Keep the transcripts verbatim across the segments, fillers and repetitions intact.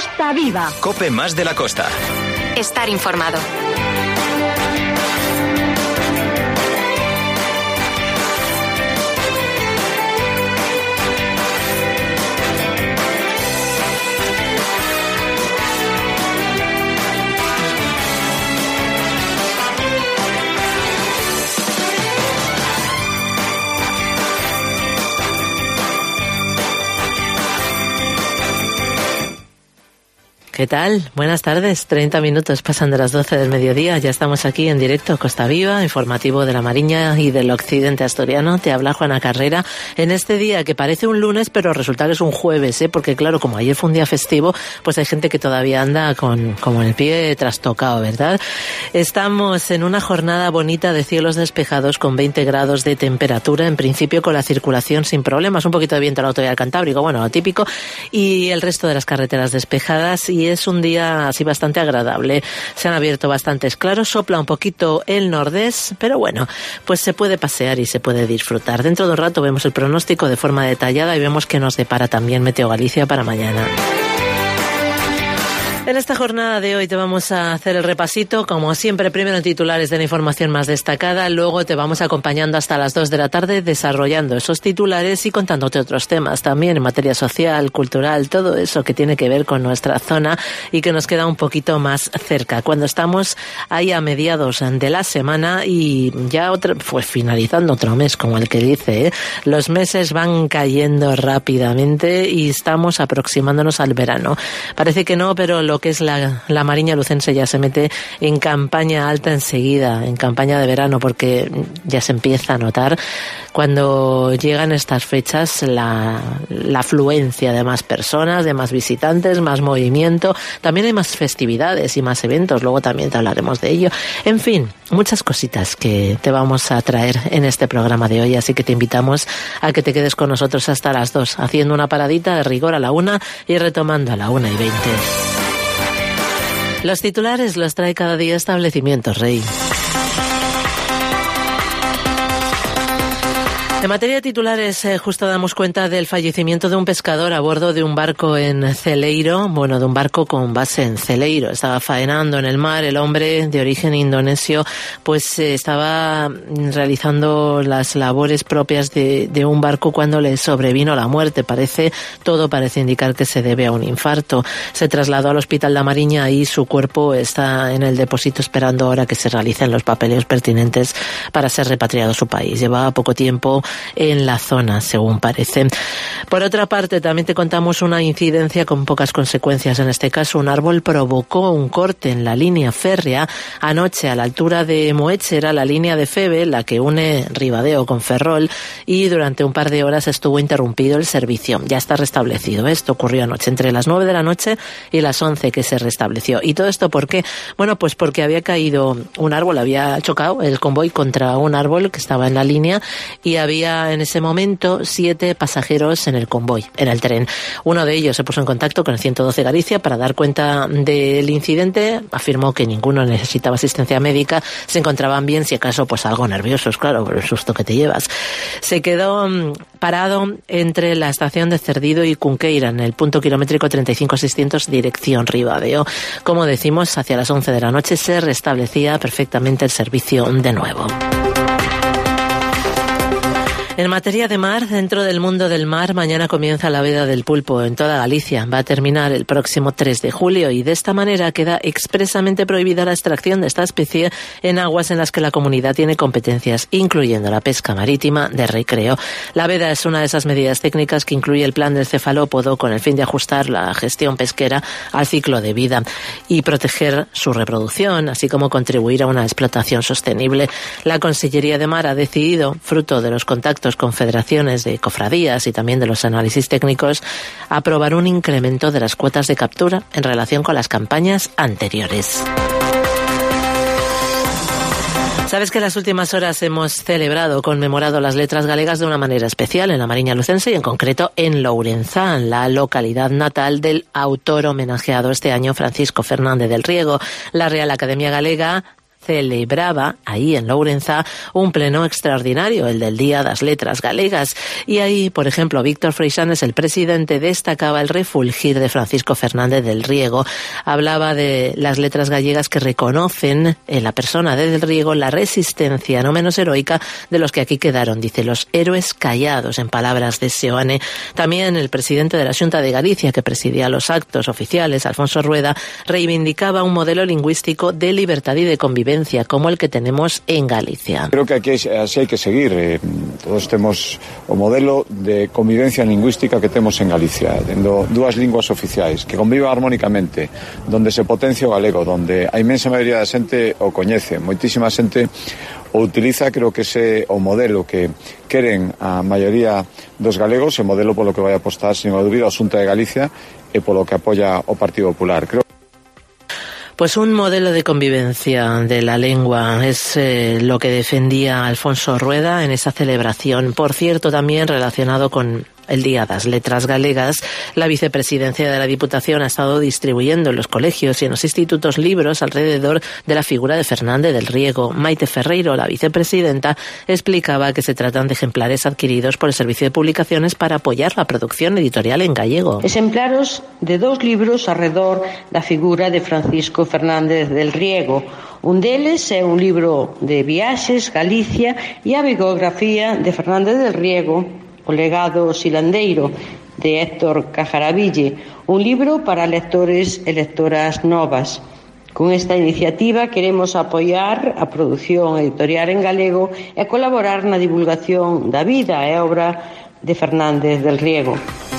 Costa Viva. COPE más de la costa. Estar informado. ¿Qué tal? Buenas tardes. treinta minutos pasan de las doce del mediodía. Ya estamos aquí en directo Costa Viva, informativo de la Mariña y del occidente asturiano. Te habla Juana Carrera en este día que parece un lunes, pero resulta que es un jueves, ¿eh? Porque claro, como ayer fue un día festivo, pues hay gente que todavía anda con como el pie trastocado, ¿verdad? Estamos en una jornada bonita de cielos despejados con veinte grados de temperatura, en principio con la circulación sin problemas, un poquito de viento en la autovía del Cantábrico, bueno, lo típico, y el resto de las carreteras despejadas, y es un día así bastante agradable. Se han abierto bastantes claros, sopla un poquito el nordés, pero bueno, pues se puede pasear y se puede disfrutar. Dentro de un rato vemos el pronóstico de forma detallada y vemos que nos depara también Meteo Galicia para mañana. En esta jornada de hoy te vamos a hacer el repasito, como siempre, primero en titulares de la información más destacada, luego te vamos acompañando hasta las dos de la tarde desarrollando esos titulares y contándote otros temas también en materia social, cultural, todo eso que tiene que ver con nuestra zona y que nos queda un poquito más cerca. Cuando estamos ahí a mediados de la semana y ya otra, pues finalizando otro mes, como el que dice, ¿eh? Los meses van cayendo rápidamente y estamos aproximándonos al verano. Parece que no, pero lo que es la, la Mariña lucense ya se mete en campaña alta enseguida, en campaña de verano, porque ya se empieza a notar cuando llegan estas fechas la, la afluencia de más personas, de más visitantes, más movimiento. También hay más festividades y más eventos, luego también te hablaremos de ello. En fin, muchas cositas que te vamos a traer en este programa de hoy, así que te invitamos a que te quedes con nosotros hasta las dos, haciendo una paradita de rigor a la una y retomando a la una y veinte. Los titulares los trae cada día Establecimientos Rey. En materia de titulares, eh, justo damos cuenta del fallecimiento de un pescador a bordo de un barco en Celeiro, bueno, de un barco con base en Celeiro. Estaba faenando en el mar, el hombre de origen indonesio, pues eh, estaba realizando las labores propias de, de un barco cuando le sobrevino la muerte. Parece, todo parece indicar que se debe a un infarto. Se trasladó al Hospital da Mariña y su cuerpo está en el depósito esperando ahora que se realicen los papeleos pertinentes para ser repatriado a su país. Llevaba poco tiempo en la zona, según parece. Por otra parte, también te contamos una incidencia con pocas consecuencias. En este caso, un árbol provocó un corte en la línea férrea anoche a la altura de Moéchera, la línea de Feve, la que une Ribadeo con Ferrol, y durante un par de horas estuvo interrumpido el servicio. Ya está restablecido. Esto ocurrió anoche, entre las nueve de la noche y las once que se restableció. ¿Y todo esto por qué? Bueno, pues porque había caído un árbol, había chocado el convoy contra un árbol que estaba en la línea y había en ese momento siete pasajeros en el convoy, en el tren. Uno de ellos se puso en contacto con el ciento doce Galicia para dar cuenta del incidente. Afirmó que ninguno necesitaba asistencia médica, se encontraban bien, si acaso pues algo nerviosos, claro, por el susto que te llevas. Se quedó parado entre la estación de Cerdido y Cunqueira, en el punto kilométrico treinta y cinco seiscientos, dirección Ribadeo. Como decimos, hacia las once de la noche se restablecía perfectamente el servicio de nuevo. En materia de mar, dentro del mundo del mar, mañana comienza la veda del pulpo en toda Galicia. Va a terminar el próximo tres de julio y de esta manera queda expresamente prohibida la extracción de esta especie en aguas en las que la comunidad tiene competencias, incluyendo la pesca marítima de recreo. La veda es una de esas medidas técnicas que incluye el plan del cefalópodo con el fin de ajustar la gestión pesquera al ciclo de vida y proteger su reproducción, así como contribuir a una explotación sostenible. La Consellería de Mar ha decidido, fruto de los contactos con federaciones de cofradías y también de los análisis técnicos, aprobar un incremento de las cuotas de captura en relación con las campañas anteriores. Sabes que en las últimas horas hemos celebrado, conmemorado las letras galegas de una manera especial en la Mariña lucense y en concreto en Lourenzán, la localidad natal del autor homenajeado este año, Francisco Fernández del Riego. La Real Academia Galega celebraba ahí en Lourenza un pleno extraordinario, el del Día das Letras Galegas. Y ahí, por ejemplo, Víctor Freixanes, el presidente, destacaba el refulgir de Francisco Fernández del Riego. Hablaba de las letras gallegas que reconocen en la persona de Del Riego la resistencia no menos heroica de los que aquí quedaron, dice, los héroes callados, en palabras de Seoane. También el presidente de la Xunta de Galicia, que presidía los actos oficiales, Alfonso Rueda, reivindicaba un modelo lingüístico de libertad y de convivencia como el que tenemos en Galicia. Creo que aquí así hay que seguir. Eh, todos temos o modelo de convivencia lingüística que temos en Galicia, tendo dúas linguas oficiais, que conviva armónicamente, donde se potencia o galego, donde a inmensa maioría da xente o coñece, moitísima xente o utiliza. Creo que ese o modelo que queren a maioría dos galegos, o modelo polo que vai apostar, sin dúbida, a Xunta de Galicia e polo que apoia o Partido Popular. Creo Pues un modelo de convivencia de la lengua es eh, lo que defendía Alfonso Rueda en esa celebración. Por cierto, también relacionado con el Día das Letras Galegas, la vicepresidencia de la Diputación ha estado distribuyendo en los colegios y en los institutos libros alrededor de la figura de Fernández del Riego. Maite Ferreiro, la vicepresidenta, explicaba que se tratan de ejemplares adquiridos por el Servicio de Publicaciones para apoyar la producción editorial en gallego. Exemplares de dos libros alrededor da figura de Francisco Fernández del Riego. Un deles é un libro de viaxes, Galicia, e a biografía de Fernández del Riego, O legado silandeiro, de Héctor Cajaraville, un libro para lectores e lectoras novas. Con esta iniciativa queremos apoiar a produción editorial en galego e colaborar na divulgación da vida e obra de Fernández del Riego.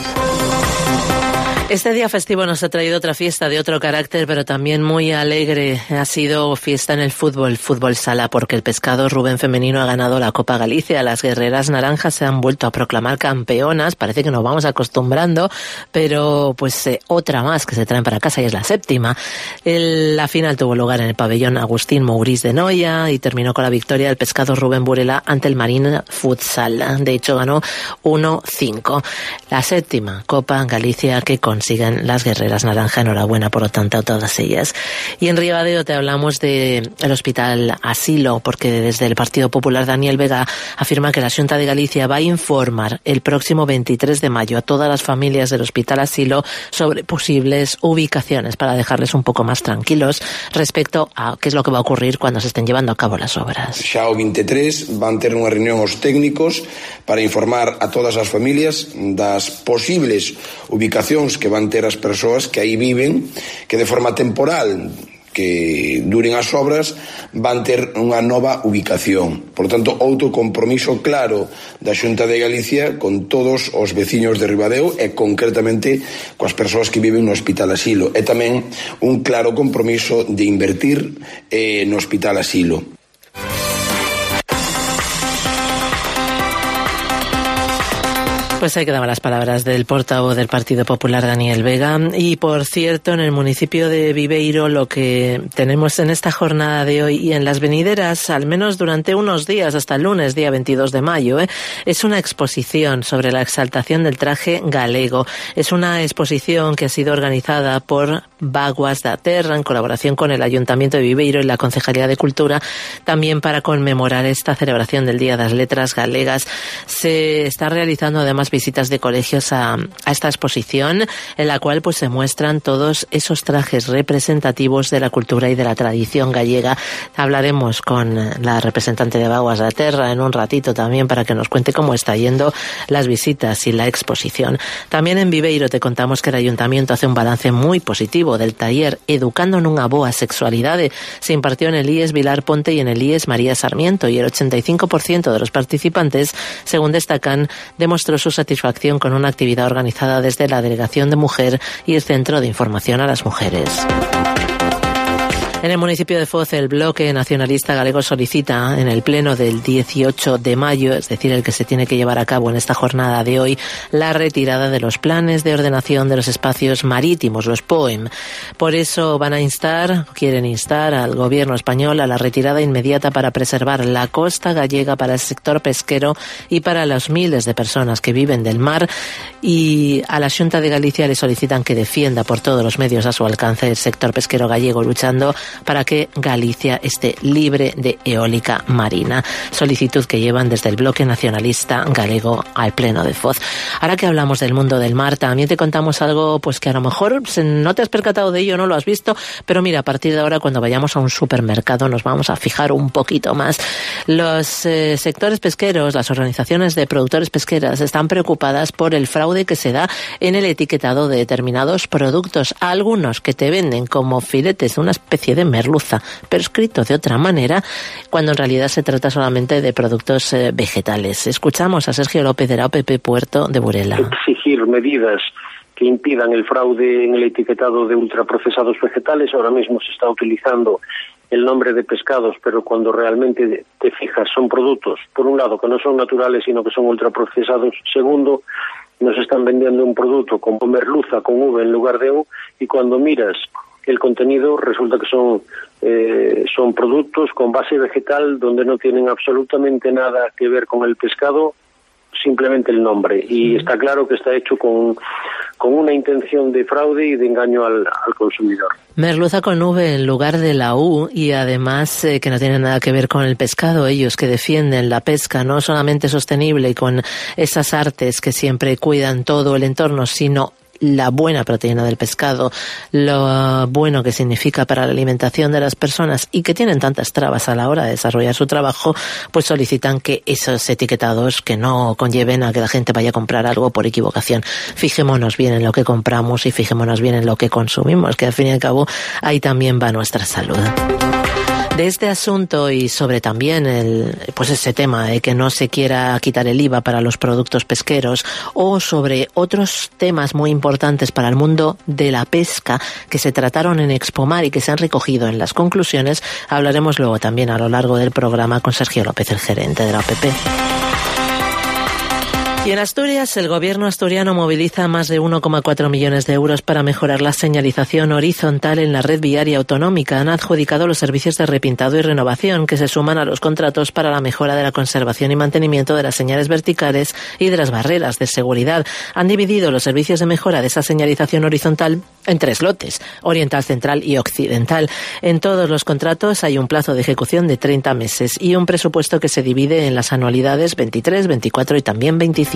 Este día festivo nos ha traído otra fiesta de otro carácter, pero también muy alegre. Ha sido fiesta en el fútbol, fútbol sala, porque el Pescado Rubén femenino ha ganado la Copa Galicia. Las guerreras naranjas se han vuelto a proclamar campeonas. Parece que nos vamos acostumbrando, pero pues eh, otra más que se traen para casa y es la séptima. El, la final tuvo lugar en el pabellón Agustín Mourís de Noia y terminó con la victoria del Pescado Rubén Burela ante el Marín Futsal. De hecho, ganó uno cinco. La séptima Copa Galicia que con siguen las guerreras naranja. Enhorabuena, por lo tanto, a todas ellas. Y en Ribadeo te hablamos del Hospital Asilo, porque desde el Partido Popular Daniel Vega afirma que la Xunta de Galicia va a informar el próximo veintitrés de mayo a todas las familias del Hospital Asilo sobre posibles ubicaciones para dejarles un poco más tranquilos respecto a qué es lo que va a ocurrir cuando se estén llevando a cabo las obras. Xa o veintitrés van ter unha reunión os técnicos para informar a todas as familias das posibles ubicacións que van ter as persoas que aí viven, que de forma temporal, que duren as obras, van ter unha nova ubicación. Por lo tanto, outro compromiso claro da Xunta de Galicia con todos os veciños de Ribadeo e concretamente coas persoas que viven no Hospital Asilo. E tamén un claro compromiso de invertir eh, no Hospital Asilo. Pues ahí quedaban las palabras del portavoz del Partido Popular, Daniel Vega. Y por cierto, en el municipio de Viveiro, lo que tenemos en esta jornada de hoy y en las venideras, al menos durante unos días, hasta el lunes, día veintidós de mayo, ¿eh? es una exposición sobre la exaltación del traje galego. Es una exposición que ha sido organizada por Vaguas da Terra, en colaboración con el Ayuntamiento de Viveiro y la Concejalía de Cultura, también para conmemorar esta celebración del Día das Letras Galegas. Se está realizando además visitas de colegios a, a esta exposición, en la cual pues se muestran todos esos trajes representativos de la cultura y de la tradición gallega. Hablaremos con la representante de Vaguas da Terra en un ratito también para que nos cuente cómo está yendo las visitas y la exposición. También en Viveiro te contamos que el Ayuntamiento hace un balance muy positivo del taller Educando nunha boa sexualidade. Se impartió en el I E S Vilar Ponte y en el I E S María Sarmiento, y el ochenta y cinco por ciento de los participantes, según destacan, demostró su satisfacción con una actividad organizada desde la Delegación de Mujer y el Centro de Información a las Mujeres. En el municipio de Foz, el Bloque Nacionalista Galego solicita en el pleno del dieciocho de mayo, es decir, el que se tiene que llevar a cabo en esta jornada de hoy, la retirada de los planes de ordenación de los espacios marítimos, los P O E M. Por eso van a instar, quieren instar al gobierno español a la retirada inmediata para preservar la costa gallega para el sector pesquero y para los miles de personas que viven del mar, y a la Xunta de Galicia le solicitan que defienda por todos los medios a su alcance el sector pesquero gallego, luchando para que Galicia esté libre de eólica marina. Solicitud que llevan desde el bloque nacionalista galego al Pleno de Foz. Ahora que hablamos del mundo del mar, también te contamos algo pues que a lo mejor no te has percatado de ello, no lo has visto, pero mira, a partir de ahora cuando vayamos a un supermercado nos vamos a fijar un poquito más. Los eh, sectores pesqueros, las organizaciones de productores pesqueras están preocupadas por el fraude que se da en el etiquetado de determinados productos. Algunos que te venden como filetes de una especie de merluza, pero escrito de otra manera, cuando en realidad se trata solamente de productos eh, vegetales. Escuchamos a Sergio López de la O P P Puerto de Burela. Exigir medidas que impidan el fraude en el etiquetado de ultraprocesados vegetales. Ahora mismo se está utilizando el nombre de pescados, pero cuando realmente te fijas son productos, por un lado, que no son naturales, sino que son ultraprocesados. Segundo, nos están vendiendo un producto con merluza, con V en lugar de U, y cuando miras el contenido resulta que son eh, son productos con base vegetal donde no tienen absolutamente nada que ver con el pescado, simplemente el nombre, y está claro que está hecho con, con una intención de fraude y de engaño al, al consumidor. Merluza con V en lugar de la U, y además eh, que no tiene nada que ver con el pescado. Ellos que defienden la pesca no solamente sostenible y con esas artes que siempre cuidan todo el entorno, sino la buena proteína del pescado, lo bueno que significa para la alimentación de las personas y que tienen tantas trabas a la hora de desarrollar su trabajo, pues solicitan que esos etiquetados que no conlleven a que la gente vaya a comprar algo por equivocación. Fijémonos bien en lo que compramos y fijémonos bien en lo que consumimos, que al fin y al cabo ahí también va nuestra salud. De este asunto y sobre también el, pues ese tema de que no se quiera quitar el I V A para los productos pesqueros, o sobre otros temas muy importantes para el mundo de la pesca que se trataron en Expomar y que se han recogido en las conclusiones, hablaremos luego también a lo largo del programa con Sergio López, el gerente de la O P P. Y en Asturias, el gobierno asturiano moviliza más de uno coma cuatro millones de euros para mejorar la señalización horizontal en la red viaria autonómica. Han adjudicado los servicios de repintado y renovación, que se suman a los contratos para la mejora de la conservación y mantenimiento de las señales verticales y de las barreras de seguridad. Han dividido los servicios de mejora de esa señalización horizontal en tres lotes: oriental, central y occidental. En todos los contratos hay un plazo de ejecución de treinta meses y un presupuesto que se divide en las anualidades veintitrés, veinticuatro y también veinticinco.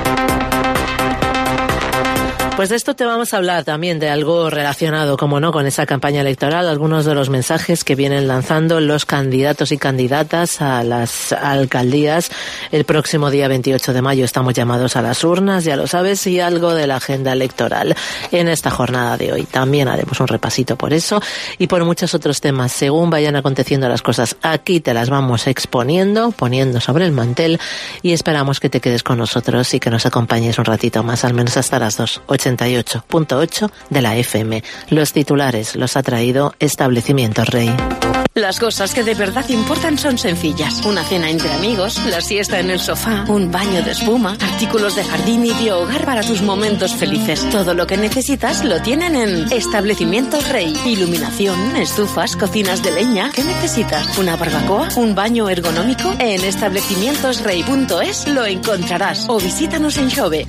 Pues de esto te vamos a hablar también, de algo relacionado, como no, con esa campaña electoral, algunos de los mensajes que vienen lanzando los candidatos y candidatas a las alcaldías. El próximo día veintiocho de mayo estamos llamados a las urnas, ya lo sabes, y algo de la agenda electoral en esta jornada de hoy. También haremos un repasito por eso y por muchos otros temas. Según vayan aconteciendo las cosas, aquí te las vamos exponiendo, poniendo sobre el mantel, y esperamos que te quedes con nosotros y que nos acompañes un ratito más, al menos hasta las dos. ochenta y ocho punto ocho de la F M. Los titulares los ha traído Establecimientos Rey. Las cosas que de verdad importan son sencillas. Una cena entre amigos, la siesta en el sofá, un baño de espuma, artículos de jardín y de hogar para tus momentos felices. Todo lo que necesitas lo tienen en Establecimientos Rey. Iluminación, estufas, cocinas de leña. ¿Qué necesitas? ¿Una barbacoa? ¿Un baño ergonómico? En establecimientos rey punto es lo encontrarás. O visítanos en Xove.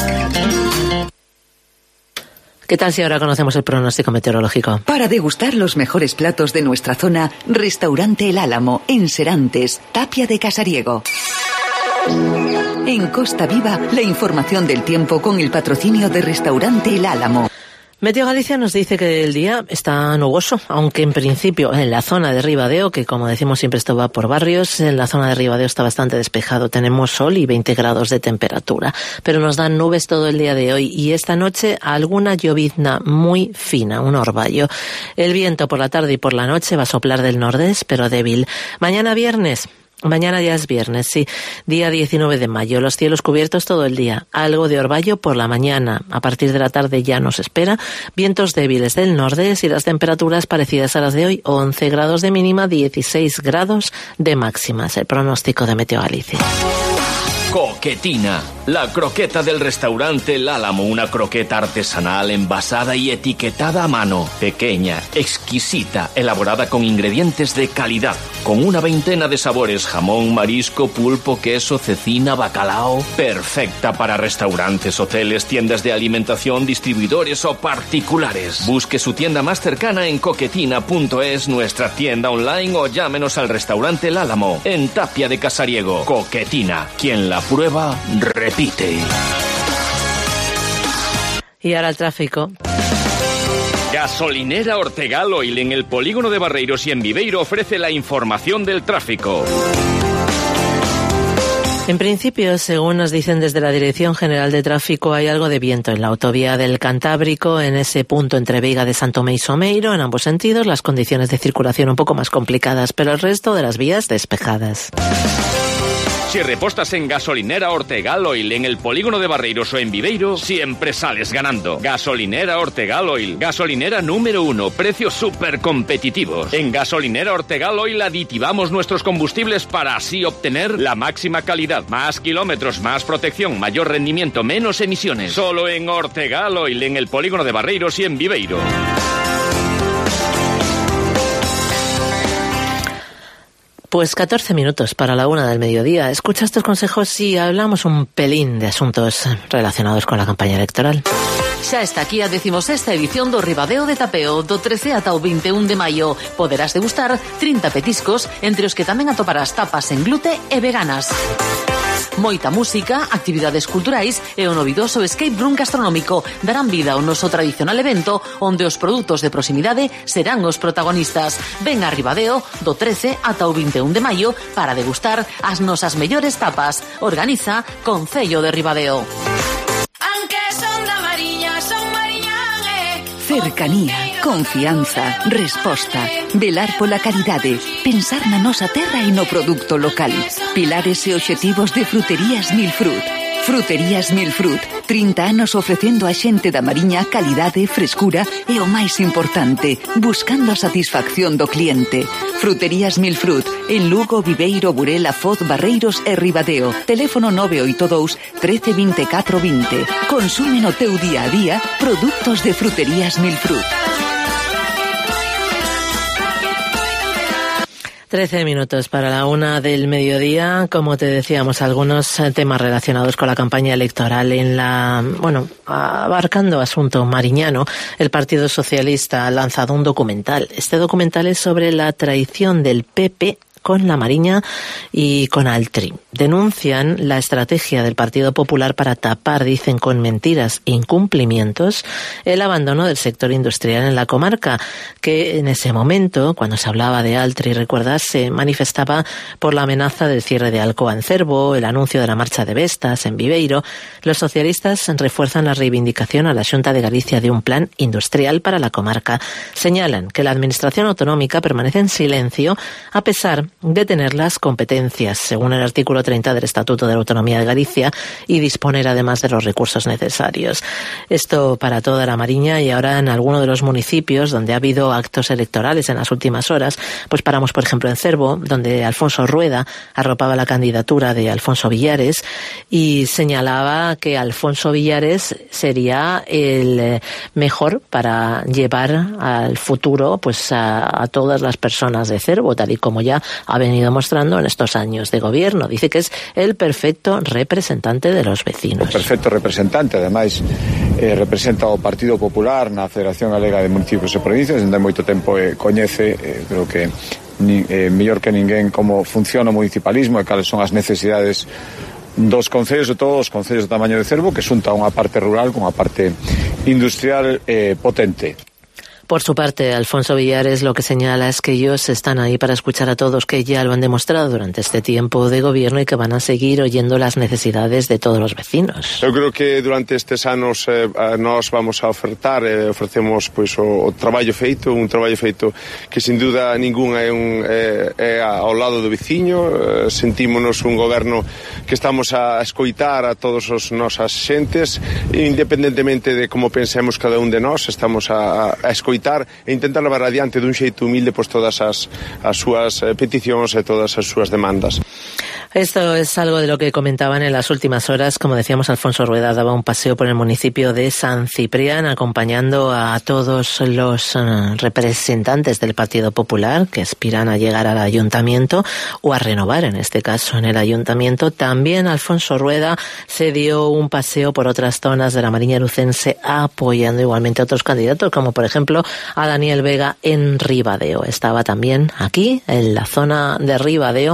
¿Qué tal si ahora conocemos el pronóstico meteorológico? Para degustar los mejores platos de nuestra zona, Restaurante El Álamo, en Serantes, Tapia de Casariego. En Costa Viva, la información del tiempo con el patrocinio de Restaurante El Álamo. Meteo Galicia nos dice que el día está nuboso, aunque en principio en la zona de Ribadeo, que como decimos siempre esto va por barrios, en la zona de Ribadeo está bastante despejado. Tenemos sol y veinte grados de temperatura, pero nos dan nubes todo el día de hoy y esta noche alguna llovizna muy fina, un orvallo. El viento por la tarde y por la noche va a soplar del nordés, pero débil. Mañana viernes... Mañana ya es viernes, sí, día diecinueve de mayo, los cielos cubiertos todo el día, algo de orvallo por la mañana, a partir de la tarde ya nos espera, vientos débiles del nordeste y las temperaturas parecidas a las de hoy, once grados de mínima, dieciséis grados de máximas, el pronóstico de Meteo Galicia. Coquetina, La croqueta del restaurante El Álamo, una croqueta artesanal envasada y etiquetada a mano, pequeña, exquisita, elaborada con ingredientes de calidad, con una veintena de sabores: jamón, marisco, pulpo, queso, cecina, bacalao. Perfecta para restaurantes, hoteles, tiendas de alimentación, distribuidores o particulares. Busque su tienda más cercana en coquetina punto es, nuestra tienda online, o llámenos al restaurante El Álamo, en Tapia de Casariego. Coquetina, quien la prueba, repite. Y ahora el tráfico. Gasolinera Ortegal Oil en el polígono de Barreiros y en Viveiro ofrece la información del tráfico. En principio, según nos dicen desde la Dirección General de Tráfico, hay algo de viento en la autovía del Cantábrico, en ese punto entre Veiga de Santo Tomé y Someiro, en ambos sentidos, las condiciones de circulación un poco más complicadas, pero el resto de las vías despejadas. Si repostas en Gasolinera Ortegal Oil en el polígono de Barreiros o en Viveiro, siempre sales ganando. Gasolinera Ortegal Oil, gasolinera número uno, precios súper competitivos. En Gasolinera Ortegal Oil aditivamos nuestros combustibles para así obtener la máxima calidad, más kilómetros, más protección, mayor rendimiento, menos emisiones. Solo en Ortegal Oil en el polígono de Barreiros y en Viveiro. Pues catorce minutos para la una del mediodía. Escucha estos consejos y hablamos un pelín de asuntos relacionados con la campaña electoral. Xa está aquí a decimosexta edición do Ribadeo de Tapeo, do trece ata o vinte e un de maio. Poderás degustar trinta petiscos, entre os que tamén atoparás tapas en glute e veganas. Moita música, actividades culturais e o novidoso escape room gastronómico darán vida ao noso tradicional evento onde os produtos de proximidade serán os protagonistas. Ven a Ribadeo do trece ata o vinte e un de maio para degustar as nosas mellores tapas. Organiza Concello de Ribadeo. Cercanía, confianza, resposta, velar pola calidade, pensar na nosa terra e no produto local. Pilares e obxectivos de Fruterías Milfrut. Fruterías Milfrut, trinta anos ofrecendo a xente da Mariña calidade, frescura e o máis importante, buscando a satisfacción do cliente. Fruterías Milfrut, en Lugo, Viveiro, Burela, Foz, Barreiros e Ribadeo. Teléfono nove oito dous, trece, veinticuatro, veinte. Consume no teu día a día produtos de Fruterías Milfrut. Trece minutos para la una del mediodía. Como te decíamos, algunos temas relacionados con la campaña electoral en la, bueno, abarcando asunto mariñano. El Partido Socialista ha lanzado un documental. Este documental es sobre la traición del P P con la Mariña y con Altri. Denuncian la estrategia del Partido Popular para tapar, dicen con mentiras e incumplimientos, el abandono del sector industrial en la comarca, que en ese momento, cuando se hablaba de Altri, recuerdas, se manifestaba por la amenaza del cierre de Alcoa en Cervo, el anuncio de la marcha de Vestas en Viveiro. Los socialistas refuerzan la reivindicación a la Xunta de Galicia de un plan industrial para la comarca. Señalan que la Administración autonómica permanece en silencio a pesar de tener las competencias, según el artículo treinta del Estatuto de la Autonomía de Galicia, y disponer además de los recursos necesarios. Esto para toda la Mariña. Y ahora en alguno de los municipios donde ha habido actos electorales en las últimas horas, pues paramos por ejemplo en Cervo, donde Alfonso Rueda arropaba la candidatura de Alfonso Villares y señalaba que Alfonso Villares sería el mejor para llevar al futuro pues a, a todas las personas de Cervo, tal y como ya ha venido mostrando en estos años de gobierno. Dice que es el perfecto representante de los vecinos. O perfecto representante, ademais, eh, representa o Partido Popular na Federación Galega de Municipios e Provincias, dende moito tempo eh, coñece, eh, creo que ni, eh, mellor que ninguén como funciona o municipalismo e cales son as necesidades dos concellos, de todos os concellos do tamaño de Cervo, que xunta unha parte rural con unha parte industrial eh, potente. Por su parte, Alfonso Villares lo que señala es que ellos están ahí para escuchar a todos, que ya lo han demostrado durante este tiempo de gobierno y que van a seguir oyendo las necesidades de todos los vecinos. Eu creo que durante estes anos eh, nós vamos a ofertar, eh, ofrecemos pois, o, o traballo feito, un traballo feito que sin duda ningún é, un, é, é ao lado do veciño. Eh, sentímonos un goberno que estamos a escoitar a todos os nosas xentes, independentemente de como pensemos cada un de nós, estamos a, a escoitar e intentar levar adiante dun xeito humilde pois todas as, as súas peticións e todas as súas demandas. Esto es algo de lo que comentaban en las últimas horas. Como decíamos, Alfonso Rueda daba un paseo por el municipio de San Ciprián, acompañando a todos los uh, representantes del Partido Popular que aspiran a llegar al ayuntamiento o a renovar, en este caso, en el ayuntamiento. También Alfonso Rueda se dio un paseo por otras zonas de la Mariña lucense, apoyando igualmente a otros candidatos, como por ejemplo a Daniel Vega en Ribadeo. Estaba también aquí, en la zona de Ribadeo,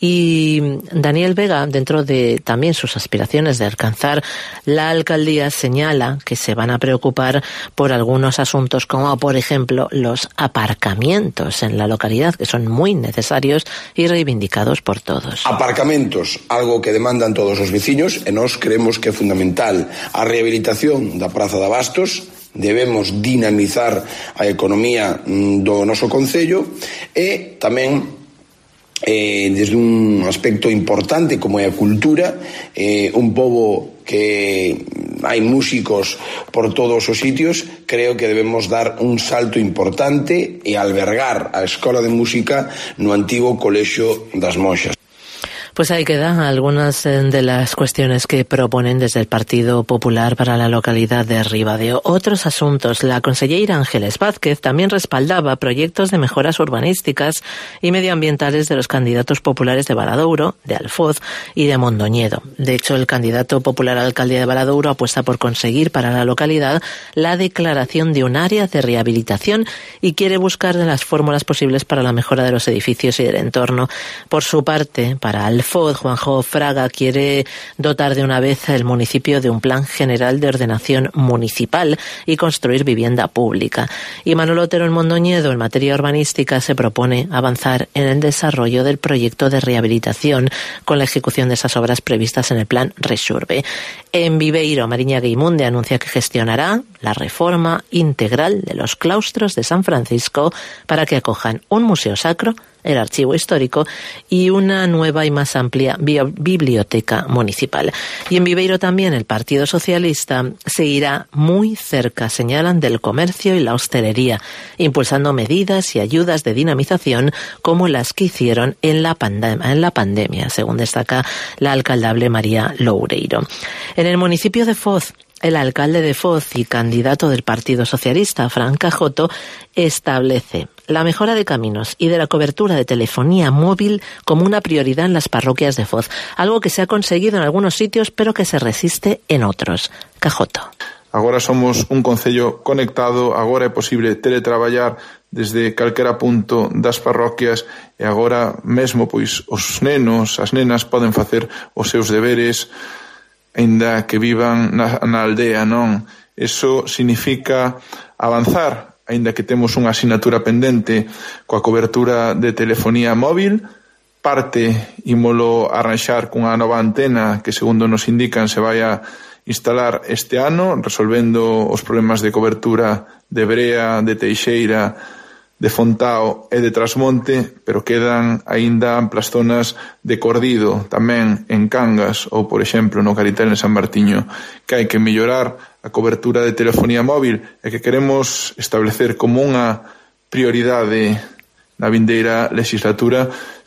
y Daniel Vega, dentro de también sus aspiraciones de alcanzar la alcaldía, señala que se van a preocupar por algunos asuntos como, por ejemplo, los aparcamientos en la localidad, que son muy necesarios y reivindicados por todos. Aparcamentos, algo que demandan todos os veciños, e nós creemos que é fundamental a rehabilitación da Praza de Abastos. Debemos dinamizar a economía do noso concello e tamén Eh, desde un aspecto importante como é a cultura, eh, un pobo que hai músicos por todos os sitios, creo que debemos dar un salto importante e albergar a Escola de Música no antigo Colexio das Monxas. Pues ahí quedan algunas de las cuestiones que proponen desde el Partido Popular para la localidad de Ribadeo. Otros asuntos. La consellera Ángeles Vázquez también respaldaba proyectos de mejoras urbanísticas y medioambientales de los candidatos populares de Valadouro, de Alfoz y de Mondoñedo. De hecho, el candidato popular a la alcaldía de Valadouro apuesta por conseguir para la localidad la declaración de un área de rehabilitación y quiere buscar las fórmulas posibles para la mejora de los edificios y del entorno. Por su parte, para Alfoz, Juanjo Fraga quiere dotar de una vez al municipio de un plan general de ordenación municipal y construir vivienda pública. Y Manuel Otero en Mondoñedo, en materia urbanística, se propone avanzar en el desarrollo del proyecto de rehabilitación con la ejecución de esas obras previstas en el plan Rexurbe. En Viveiro, Mariña Guimunde anuncia que gestionará la reforma integral de los claustros de San Francisco para que acojan un museo sacro, el archivo histórico y una nueva y más amplia biblioteca municipal. Y en Viveiro también el Partido Socialista seguirá muy cerca, señalan, del comercio y la hostelería, impulsando medidas y ayudas de dinamización como las que hicieron en la, pandem- en la pandemia, según destaca la alcaldable María Loureiro. En el municipio de Foz, el alcalde de Foz y candidato del Partido Socialista, Fran Cajoto, establece la mejora de caminos y de la cobertura de telefonía móvil como una prioridad en las parroquias de Foz, algo que se ha conseguido en algunos sitios pero que se resiste en otros. Cajoto. Agora somos un concello conectado, agora é posible teletraballar desde calquera punto das parroquias e agora mesmo pois os nenos, as nenas poden facer os seus deberes aínda que vivan na, na aldea, non? Eso significa avanzar, aínda que temos unha asignatura pendente coa cobertura de telefonía móvil. Parte ímolo arranxar cunha nova antena que, segundo nos indican, se vai a instalar este ano, resolvendo os problemas de cobertura de Brea, de Teixeira, de Fontao e de Trasmonte, pero quedan aínda amplas zonas de Cordido, tamén en Cangas ou, por exemplo, no Caritel en San Martiño, que hai que mellorar a cobertura de telefonía móvil e que queremos establecer como unha prioridade na vindeira legislatura.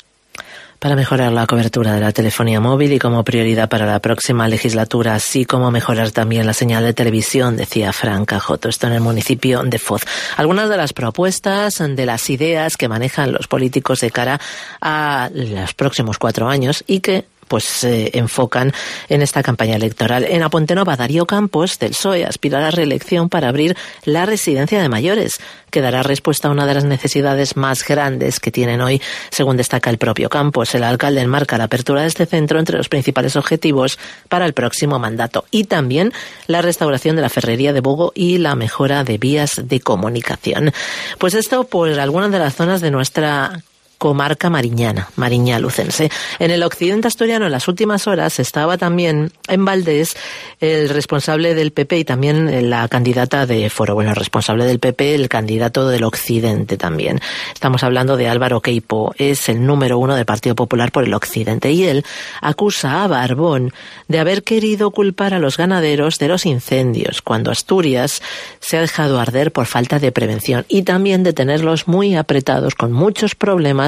Para mejorar la cobertura de la telefonía móvil y como prioridad para la próxima legislatura, así como mejorar también la señal de televisión, decía Fran Cajoto, esto en el municipio de Foz. Algunas de las propuestas, de las ideas que manejan los políticos de cara a los próximos cuatro años y que pues se eh, enfocan en esta campaña electoral. En Apontenova, Darío Campos, del P S O E, aspira a la reelección para abrir la residencia de mayores, que dará respuesta a una de las necesidades más grandes que tienen hoy, según destaca el propio Campos. El alcalde enmarca la apertura de este centro entre los principales objetivos para el próximo mandato y también la restauración de la ferrería de Bogo y la mejora de vías de comunicación. Pues esto por algunas de las zonas de nuestra comarca mariñana, Mariña lucense. En el occidente asturiano, en las últimas horas, estaba también en Valdés el responsable del P P y también la candidata de Foro. Bueno, el responsable del P P, el candidato del occidente también. Estamos hablando de Álvaro Queipo, es el número uno del Partido Popular por el occidente y él acusa a Barbón de haber querido culpar a los ganaderos de los incendios cuando Asturias se ha dejado arder por falta de prevención y también de tenerlos muy apretados con muchos problemas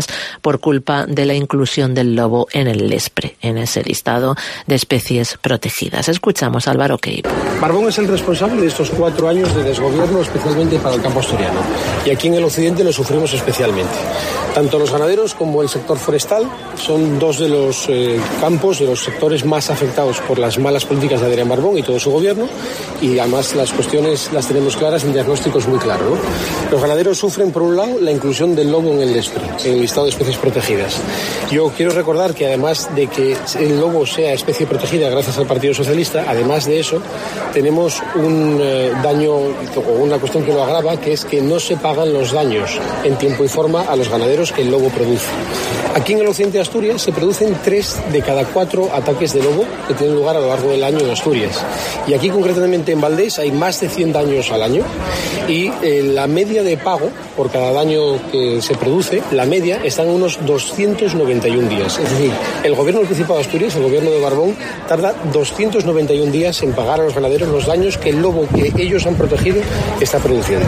perdidas por culpa de la inclusión del lobo en el Lespre, en ese listado de especies protegidas. Escuchamos a Álvaro Queipo. Barbón es el responsable de estos cuatro años de desgobierno, especialmente para el campo asturiano. Y aquí en el occidente lo sufrimos especialmente. Tanto los ganaderos como el sector forestal son dos de los eh, campos, de los sectores más afectados por las malas políticas de Adrián Barbón y todo su gobierno, y además las cuestiones las tenemos claras, en diagnósticos muy claros, ¿no? Los ganaderos sufren, por un lado, la inclusión del lobo en el Lespre, en el listado de especies protegidas. Yo quiero recordar que además de que el lobo sea especie protegida gracias al Partido Socialista, además de eso, tenemos un eh, daño o una cuestión que lo agrava, que es que no se pagan los daños en tiempo y forma a los ganaderos que el lobo produce. Aquí en el occidente de Asturias se producen tres de cada cuatro ataques de lobo que tienen lugar a lo largo del año en Asturias. Y aquí concretamente en Valdés hay más de cien daños al año y eh, la media de pago por cada daño que se produce, la media está en unos doscientos noventa y un días. Es decir, el gobierno del Principado de Asturias, el gobierno de Barbón, tarda doscientos noventa y un días en pagar a los ganaderos los daños que el lobo que ellos han protegido está produciendo.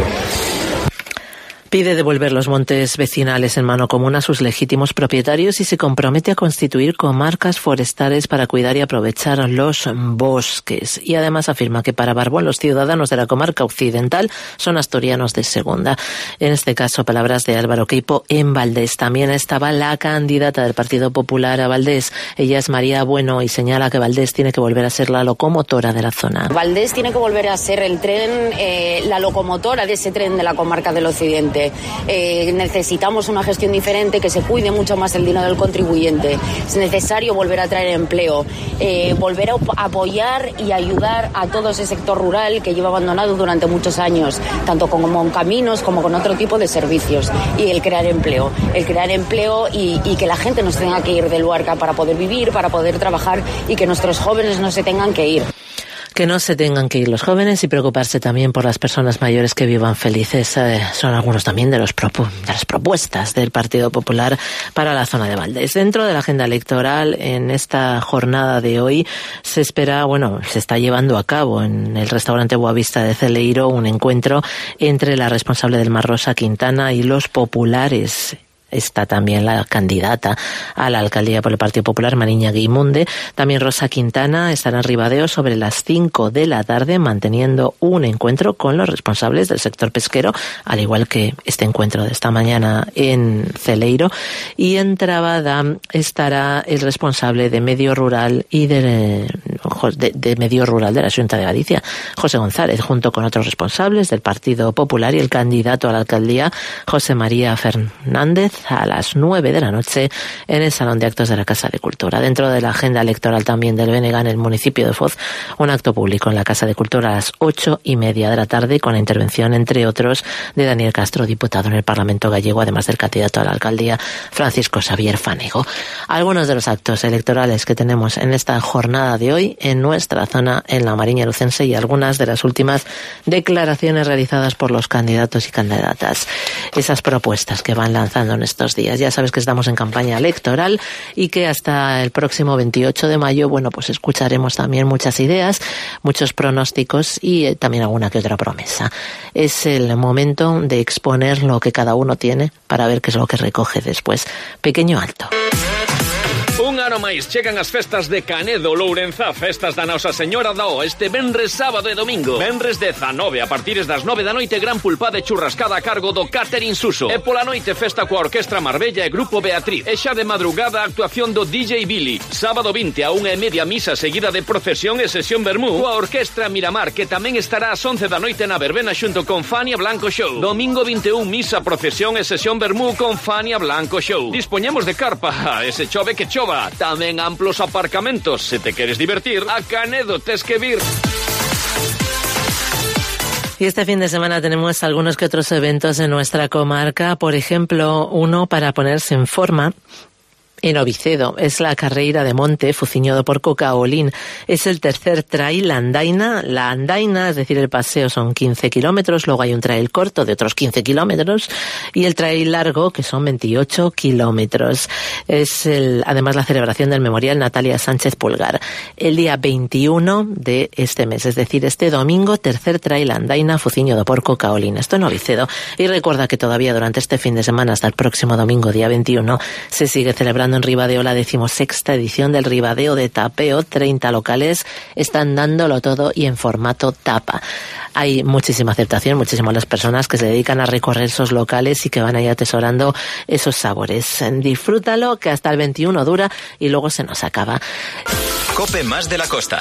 Pide devolver los montes vecinales en mano común a sus legítimos propietarios y se compromete a constituir comarcas forestales para cuidar y aprovechar los bosques. Y además afirma que para Barbón los ciudadanos de la comarca occidental son asturianos de segunda. En este caso, palabras de Álvaro Queipo en Valdés. También estaba la candidata del Partido Popular a Valdés. Ella es María Bueno y señala que Valdés tiene que volver a ser la locomotora de la zona. Valdés tiene que volver a ser el tren, eh, la locomotora de ese tren de la comarca del occidente. Eh, necesitamos una gestión diferente, que se cuide mucho más el dinero del contribuyente. Es necesario volver a traer empleo, eh, volver a apoyar y ayudar a todo ese sector rural que lleva abandonado durante muchos años, tanto con caminos como con otro tipo de servicios, y el crear empleo, el crear empleo y, y que la gente no se tenga que ir de Luarca para poder vivir, para poder trabajar, y que nuestros jóvenes no se tengan que ir. Que no se tengan que ir los jóvenes y preocuparse también por las personas mayores que vivan felices. Eh, son algunos también de, los propu- de las propuestas del Partido Popular para la zona de Valdés. Dentro de la agenda electoral, en esta jornada de hoy, se espera, bueno, se está llevando a cabo en el restaurante Boavista de Celeiro un encuentro entre la responsable del Mar Rosa Quintana y los populares. Está también la candidata a la alcaldía por el Partido Popular, Mariña Guimunde. También Rosa Quintana estará en Ribadeo sobre las cinco de la tarde manteniendo un encuentro con los responsables del sector pesquero, al igual que este encuentro de esta mañana en Celeiro. Y en Trabada estará el responsable de Medio Rural y de, de, de Medio Rural de la Xunta de Galicia, José González, junto con otros responsables del Partido Popular y el candidato a la alcaldía, José María Fernández, a las nueve de la noche en el Salón de Actos de la Casa de Cultura. Dentro de la agenda electoral también del B N G en el municipio de Foz, un acto público en la Casa de Cultura a las ocho y media de la tarde con la intervención, entre otros, de Daniel Castro, diputado en el Parlamento gallego, además del candidato a la alcaldía, Francisco Xavier Fanego. Algunos de los actos electorales que tenemos en esta jornada de hoy en nuestra zona, en la Mariña Lucense, y algunas de las últimas declaraciones realizadas por los candidatos y candidatas. Esas propuestas que van lanzando en estos días. Ya sabes que estamos en campaña electoral y que hasta el próximo veintiocho de mayo, bueno, pues escucharemos también muchas ideas, muchos pronósticos y eh, también alguna que otra promesa. Es el momento de exponer lo que cada uno tiene para ver qué es lo que recoge después. Pequeño alto. Un ano máis chegan as festas de Canedo, Lourenzá, festas da Nosa Señora da O, este venres, sábado e domingo. Venres dezanove, a partires das nove da noite, gran pulpada e churrascada a cargo do Catering Suso. E pola noite, festa coa Orquestra Marbella e Grupo Beatriz. E xa de madrugada, a actuación do D J Billy. Sábado vinte a unha e media, misa seguida de procesión e sesión vermú coa Orquestra Miramar, que tamén estará ás once da noite na verbena xunto con Fania Blanco Show. Domingo vinte e un, misa, procesión e sesión vermú con Fania Blanco Show. Dispoñemos de carpa, ese chove que chova. Tamén amplos aparcamentos. Se te queres divertir, a Canedo tes que vir. Y este fin de semana tenemos algunos que otros eventos en nuestra comarca. Por ejemplo, uno para ponerse en forma En Ovicedo es la carreira de monte Fuciño do Porco Caolín. Es el tercer trail andaina. La andaina, es decir, el paseo son quince kilómetros, luego hay un trail corto de otros quince kilómetros y el trail largo que son veintiocho kilómetros. Es el, además la celebración del Memorial Natalia Sánchez Pulgar. El día veintiuno de este mes, es decir, este domingo, tercer trail andaina Fuciño do Porco Caolín. Esto en Ovicedo. Y recuerda que todavía durante este fin de semana hasta el próximo domingo, día veintiuno, se sigue celebrando en Ribadeo la decimosexta edición del Ribadeo de Tapeo. treinta locales están dándolo todo y en formato tapa. Hay muchísima aceptación, muchísimas las personas que se dedican a recorrer esos locales y que van ahí atesorando esos sabores. Disfrútalo, que hasta el veintiuno dura y luego se nos acaba. Cope Más de la Costa.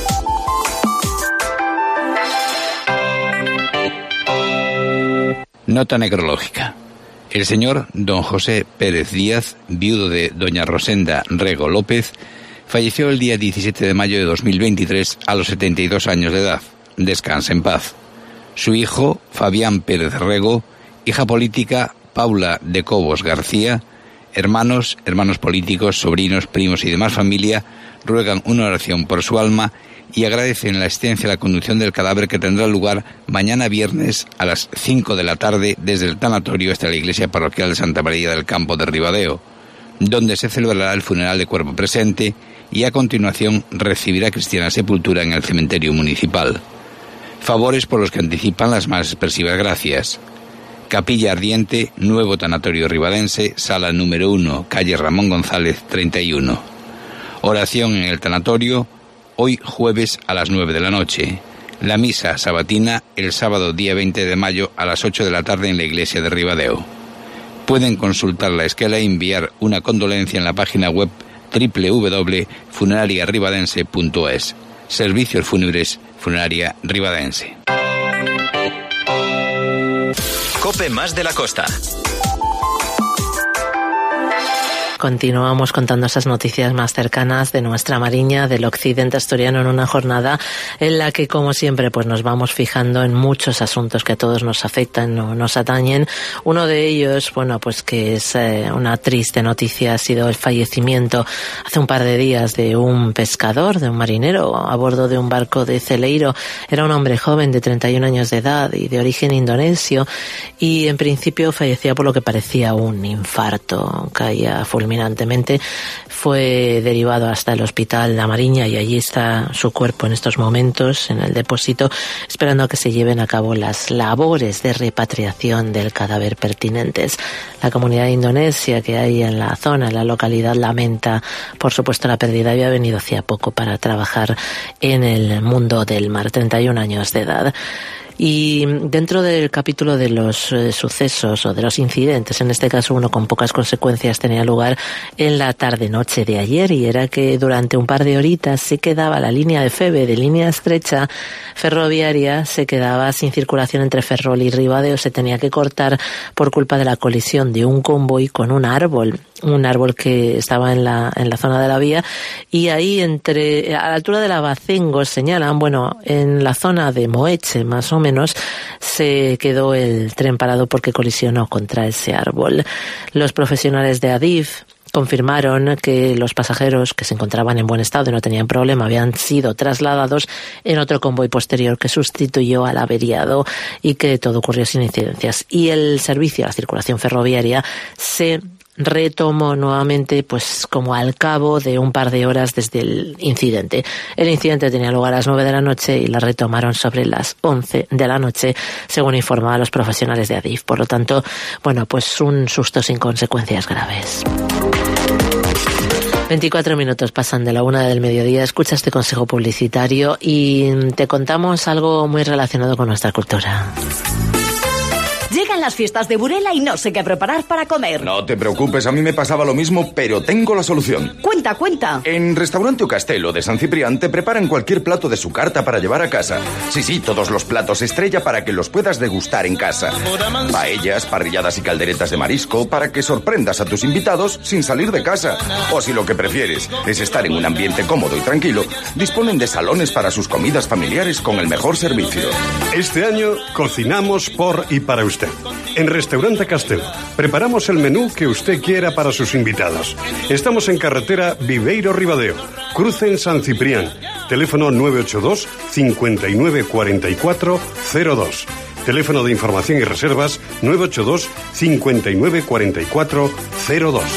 Nota necrológica. El señor don José Pérez Díaz, viudo de doña Rosenda Rego López, falleció el día diecisiete de mayo de dos mil veintitrés a los setenta y dos años de edad. Descanse en paz. Su hijo, Fabián Pérez Rego, hija política, Paula de Cobos García, hermanos, hermanos políticos, sobrinos, primos y demás familia, ruegan una oración por su alma y agradecen la asistencia a la conducción del cadáver que tendrá lugar mañana viernes a las cinco de la tarde desde el tanatorio hasta la iglesia parroquial de Santa María del Campo de Ribadeo, donde se celebrará el funeral de cuerpo presente y a continuación recibirá cristiana sepultura en el cementerio municipal. Favores por los que anticipan las más expresivas gracias. Capilla Ardiente, Nuevo Tanatorio Ribadense, sala número uno, calle Ramón González treinta y uno. Oración en el tanatorio, hoy jueves a las nueve de la noche. La misa sabatina el sábado día veinte de mayo a las ocho de la tarde en la iglesia de Ribadeo. Pueden consultar la esquela e enviar una condolencia en la página web doble u doble u doble u punto funeraria ribadense punto es. Servicios fúnebres Funeraria Ribadense. Cope Más de la Costa. Continuamos contando esas noticias más cercanas de nuestra Mariña, del occidente asturiano, en una jornada en la que, como siempre, pues nos vamos fijando en muchos asuntos que a todos nos afectan o nos atañen. Uno de ellos, bueno, pues que es eh, una triste noticia, ha sido el fallecimiento hace un par de días de un pescador, de un marinero, a bordo de un barco de Celeiro. Era un hombre joven de treinta y un años de edad y de origen indonesio, y en principio fallecía por lo que parecía un infarto. Caía fulminante. Fue derivado hasta el hospital La Mariña y allí está su cuerpo en estos momentos en el depósito, esperando a que se lleven a cabo las labores de repatriación del cadáver pertinentes. La comunidad indonesia que hay en la zona, en la localidad, lamenta por supuesto la pérdida. Había venido hacía poco para trabajar en el mundo del mar, treinta y un años de edad. Y dentro del capítulo de los eh, sucesos o de los incidentes, en este caso uno con pocas consecuencias, tenía lugar en la tarde-noche de ayer, y era que durante un par de horitas se quedaba la línea de Feve, de línea estrecha ferroviaria, se quedaba sin circulación entre Ferrol y Ribadeo. Se tenía que cortar por culpa de la colisión de un convoy con un árbol, un árbol que estaba en la, en la zona de la vía, y ahí entre, a la altura de la Bacengo, señalan, bueno, en la zona de Moeche, más o menos, menos se quedó el tren parado porque colisionó contra ese árbol. Los profesionales de Adif confirmaron que los pasajeros, que se encontraban en buen estado y no tenían problema, habían sido trasladados en otro convoy posterior que sustituyó al averiado y que todo ocurrió sin incidencias. Y el servicio, la circulación ferroviaria, se retomó nuevamente pues como al cabo de un par de horas desde el incidente. El incidente tenía lugar a las nueve de la noche y la retomaron sobre las once de la noche, según informaban los profesionales de Adif. Por lo tanto, bueno, pues un susto sin consecuencias graves. veinticuatro minutos pasan de la una del mediodía. Escucha este consejo publicitario y te contamos algo muy relacionado con nuestra cultura. Llegan las fiestas de Burela y no sé qué preparar para comer. No te preocupes, a mí me pasaba lo mismo, pero tengo la solución. Cuenta, cuenta. En Restaurante O Castelo de San Ciprián te preparan cualquier plato de su carta para llevar a casa. Sí, sí, todos los platos estrella para que los puedas degustar en casa. Paellas, parrilladas y calderetas de marisco para que sorprendas a tus invitados sin salir de casa. O si lo que prefieres es estar en un ambiente cómodo y tranquilo, disponen de salones para sus comidas familiares con el mejor servicio. Este año cocinamos por y para usted. En Restaurante Castelo preparamos el menú que usted quiera para sus invitados. Estamos en carretera Viveiro Ribadeo, cruce en San Ciprián. Teléfono nueve ocho dos, cincuenta y nueve cuarenta y cuatro cero dos. Teléfono de información y reservas nueve ocho dos, cincuenta y nueve cuarenta y cuatro cero dos.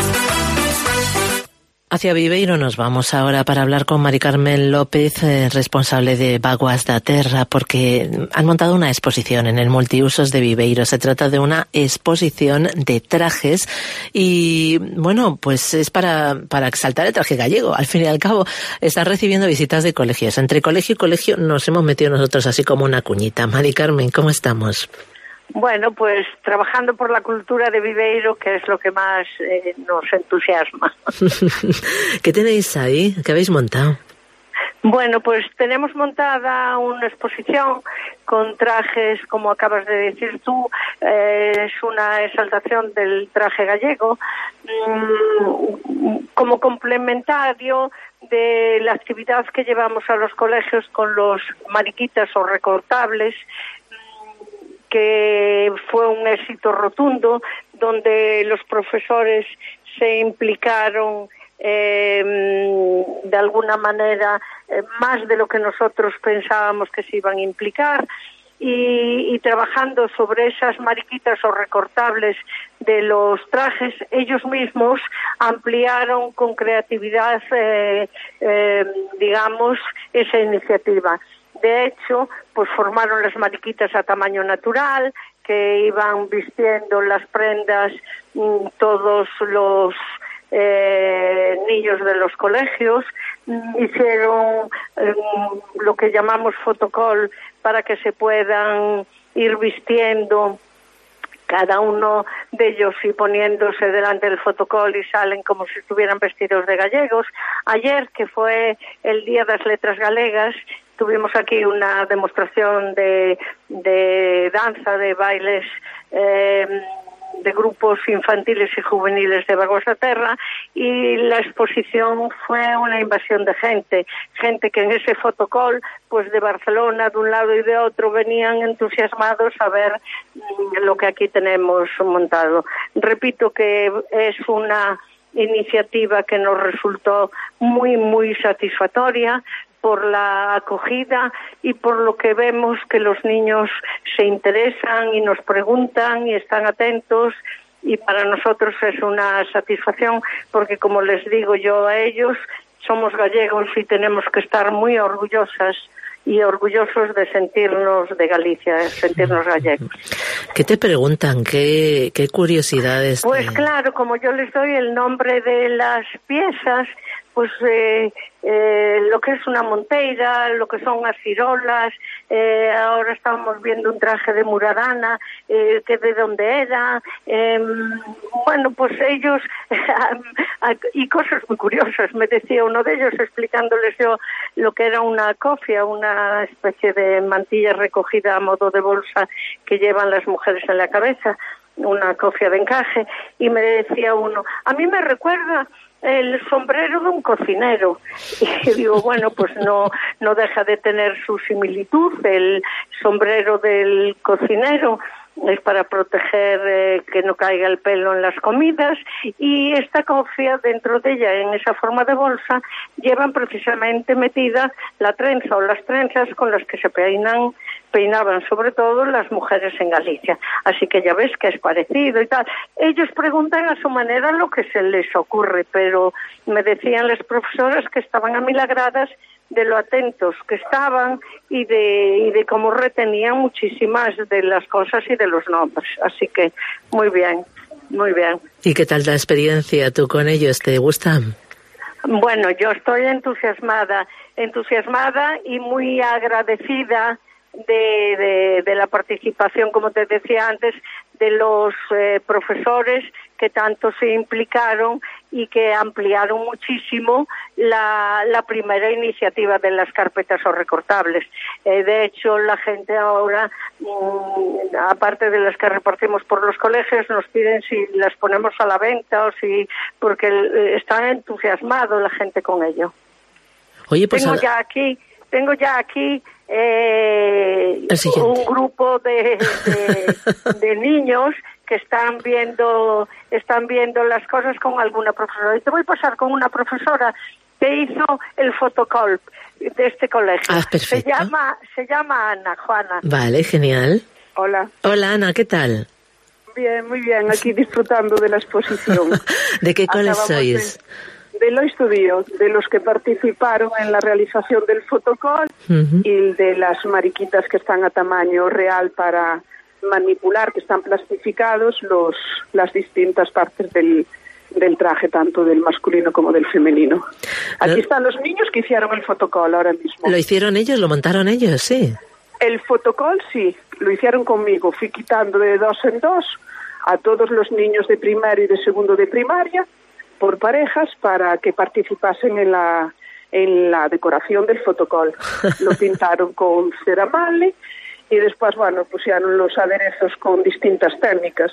Hacia Viveiro nos vamos ahora para hablar con Mari Carmen López, eh, responsable de Vaguas da Terra, porque han montado una exposición en el Multiusos de Viveiro. Se trata de una exposición de trajes y, bueno, pues es para, para exaltar el traje gallego. Al fin y al cabo, están recibiendo visitas de colegios. Entre colegio y colegio nos hemos metido nosotros así como una cuñita. Mari Carmen, ¿cómo estamos? Bueno, pues trabajando por la cultura de Viveiro, que es lo que más eh, nos entusiasma. ¿Qué tenéis ahí? ¿Qué habéis montado? Bueno, pues tenemos montada una exposición con trajes, como acabas de decir tú, eh, es una exaltación del traje gallego, mmm, como complementario de la actividad que llevamos a los colegios con los mariquitas o recortables, que fue un éxito rotundo, donde los profesores se implicaron eh, de alguna manera eh, más de lo que nosotros pensábamos que se iban a implicar, y, y trabajando sobre esas mariquitas o recortables de los trajes, ellos mismos ampliaron con creatividad, eh, eh, digamos, esa iniciativa. De hecho, pues formaron las mariquitas a tamaño natural, que iban vistiendo las prendas mmm, todos los eh, niños de los colegios. Mm, hicieron eh, lo que llamamos fotocall para que se puedan ir vistiendo cada uno de ellos y poniéndose delante del fotocall, y salen como si estuvieran vestidos de gallegos. Ayer, que fue el Día de las Letras Galegas, tuvimos aquí una demostración de, de danza, de bailes, eh, de grupos infantiles y juveniles de Vaguas da Terra, y la exposición fue una invasión de gente, gente que en ese fotocall, pues de Barcelona, de un lado y de otro, venían entusiasmados a ver mmm, lo que aquí tenemos montado. Repito que es una iniciativa que nos resultó muy, muy satisfactoria por la acogida y por lo que vemos que los niños se interesan y nos preguntan y están atentos, y para nosotros es una satisfacción porque, como les digo yo a ellos, somos gallegos y tenemos que estar muy orgullosas y orgullosos de sentirnos de Galicia, de sentirnos gallegos. ¿Qué te preguntan? ¿Qué, qué curiosidades? Pues te... claro, como yo les doy el nombre de las piezas, pues eh, eh, lo que es una monteira, lo que son las cirolas, eh, ahora estamos viendo un traje de muradana, eh, que de dónde era, eh, bueno, pues ellos, y cosas muy curiosas, me decía uno de ellos explicándoles yo lo que era una cofia, una especie de mantilla recogida a modo de bolsa que llevan las mujeres en la cabeza, una cofia de encaje, y me decía uno, a mí me recuerda el sombrero de un cocinero. Y digo, bueno, pues no no deja de tener su similitud. El sombrero del cocinero es para proteger eh, que no caiga el pelo en las comidas, y esta cofia, dentro de ella, en esa forma de bolsa, llevan precisamente metida la trenza o las trenzas con las que se peinan peinaban sobre todo las mujeres en Galicia. Así que ya ves que es parecido y tal. Ellos preguntan a su manera lo que se les ocurre, pero me decían las profesoras que estaban amilagradas de lo atentos que estaban y de, y de cómo retenían muchísimas de las cosas y de los nombres. Así que muy bien, muy bien. ¿Y qué tal la experiencia tú con ellos? ¿Te gustan? Bueno, yo estoy entusiasmada, entusiasmada y muy agradecida De, de, de la participación, como te decía antes, de los eh, profesores que tanto se implicaron y que ampliaron muchísimo la, la primera iniciativa de las carpetas o recortables. Eh, de hecho, la gente ahora, mmm, aparte de las que repartimos por los colegios, nos piden si las ponemos a la venta o si, porque eh, está entusiasmado la gente con ello. Oye, pues Tengo a... ya aquí, tengo ya aquí eh, un grupo de, de, de niños que están viendo están viendo las cosas con alguna profesora. Y te voy a pasar con una profesora que hizo el fotocall de este colegio. Ah, perfecto. Se llama, se llama Ana, Juana. Vale, genial. Hola. Hola, Ana, ¿qué tal? Bien, muy bien, aquí disfrutando de la exposición. ¿De qué cole sois? De, de lo estudio, de los que participaron en la realización del fotocall uh-huh. y de las mariquitas que están a tamaño real para manipular, que están plastificados los las distintas partes del, del traje, tanto del masculino como del femenino. Aquí lo... están los niños que hicieron el fotocall ahora mismo. ¿Lo hicieron ellos? ¿Lo montaron ellos? Sí. El fotocall sí, lo hicieron conmigo. Fui quitando de dos en dos a todos los niños de primaria y de segundo de primaria por parejas para que participasen en la en la decoración del fotocall. Lo pintaron con cera male y después, bueno, pusieron los aderezos con distintas técnicas,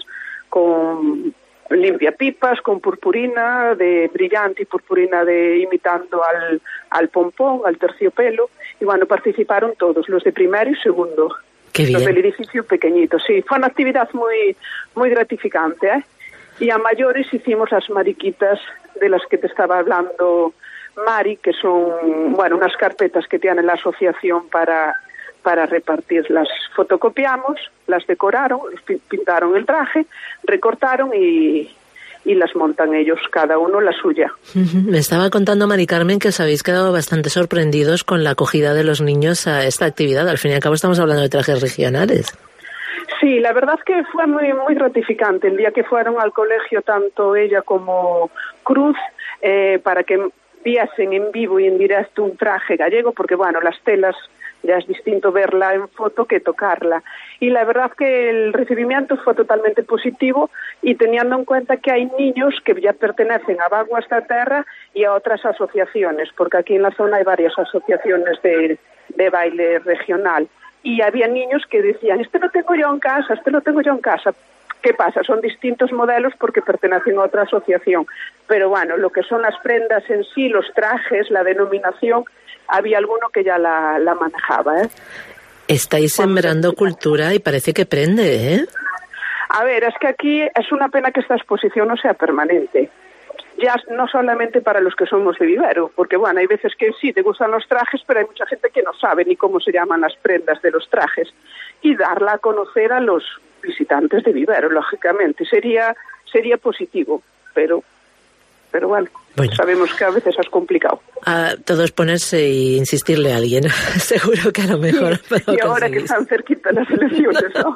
con limpiapipas, con purpurina de brillante y purpurina de imitando al, al pompón, al terciopelo, y bueno, participaron todos, los de primero y segundo. Qué bien. Los del edificio pequeñito, sí. Fue una actividad muy, muy gratificante, ¿eh? Y a mayores hicimos las mariquitas de las que te estaba hablando Mari, que son, bueno, unas carpetas que tiene la asociación para... para repartir. Las fotocopiamos, las decoraron, pintaron el traje, recortaron y, y las montan ellos, cada uno la suya. Me estaba contando Mari Carmen que os habéis quedado bastante sorprendidos con la acogida de los niños a esta actividad. Al fin y al cabo estamos hablando de trajes regionales. Sí, la verdad es que fue muy, muy gratificante el día que fueron al colegio, tanto ella como Cruz, eh, para que viesen en vivo y en directo un traje gallego, porque bueno, las telas ya es distinto verla en foto que tocarla. Y la verdad que el recibimiento fue totalmente positivo, y teniendo en cuenta que hay niños que ya pertenecen a Vaguas da Terra y a otras asociaciones, porque aquí en la zona hay varias asociaciones de, de baile regional. Y había niños que decían, este lo tengo yo en casa, este lo tengo yo en casa. ¿Qué pasa? Son distintos modelos porque pertenecen a otra asociación. Pero bueno, lo que son las prendas en sí, los trajes, la denominación, había alguno que ya la, la manejaba, ¿eh? Estáis sembrando cultura y parece que prende, ¿eh? A ver, es que aquí es una pena que esta exposición no sea permanente. Ya no solamente para los que somos de Vivero, porque bueno, hay veces que sí, te gustan los trajes, pero hay mucha gente que no sabe ni cómo se llaman las prendas de los trajes. Y darla a conocer a los visitantes de Vivero, lógicamente. Sería, sería positivo, pero... Pero bueno, bueno, sabemos que a veces es complicado. A todos ponerse e insistirle a alguien. Seguro que a lo mejor... Sí, y ahora conseguís. Que están cerquita las elecciones, ¿no?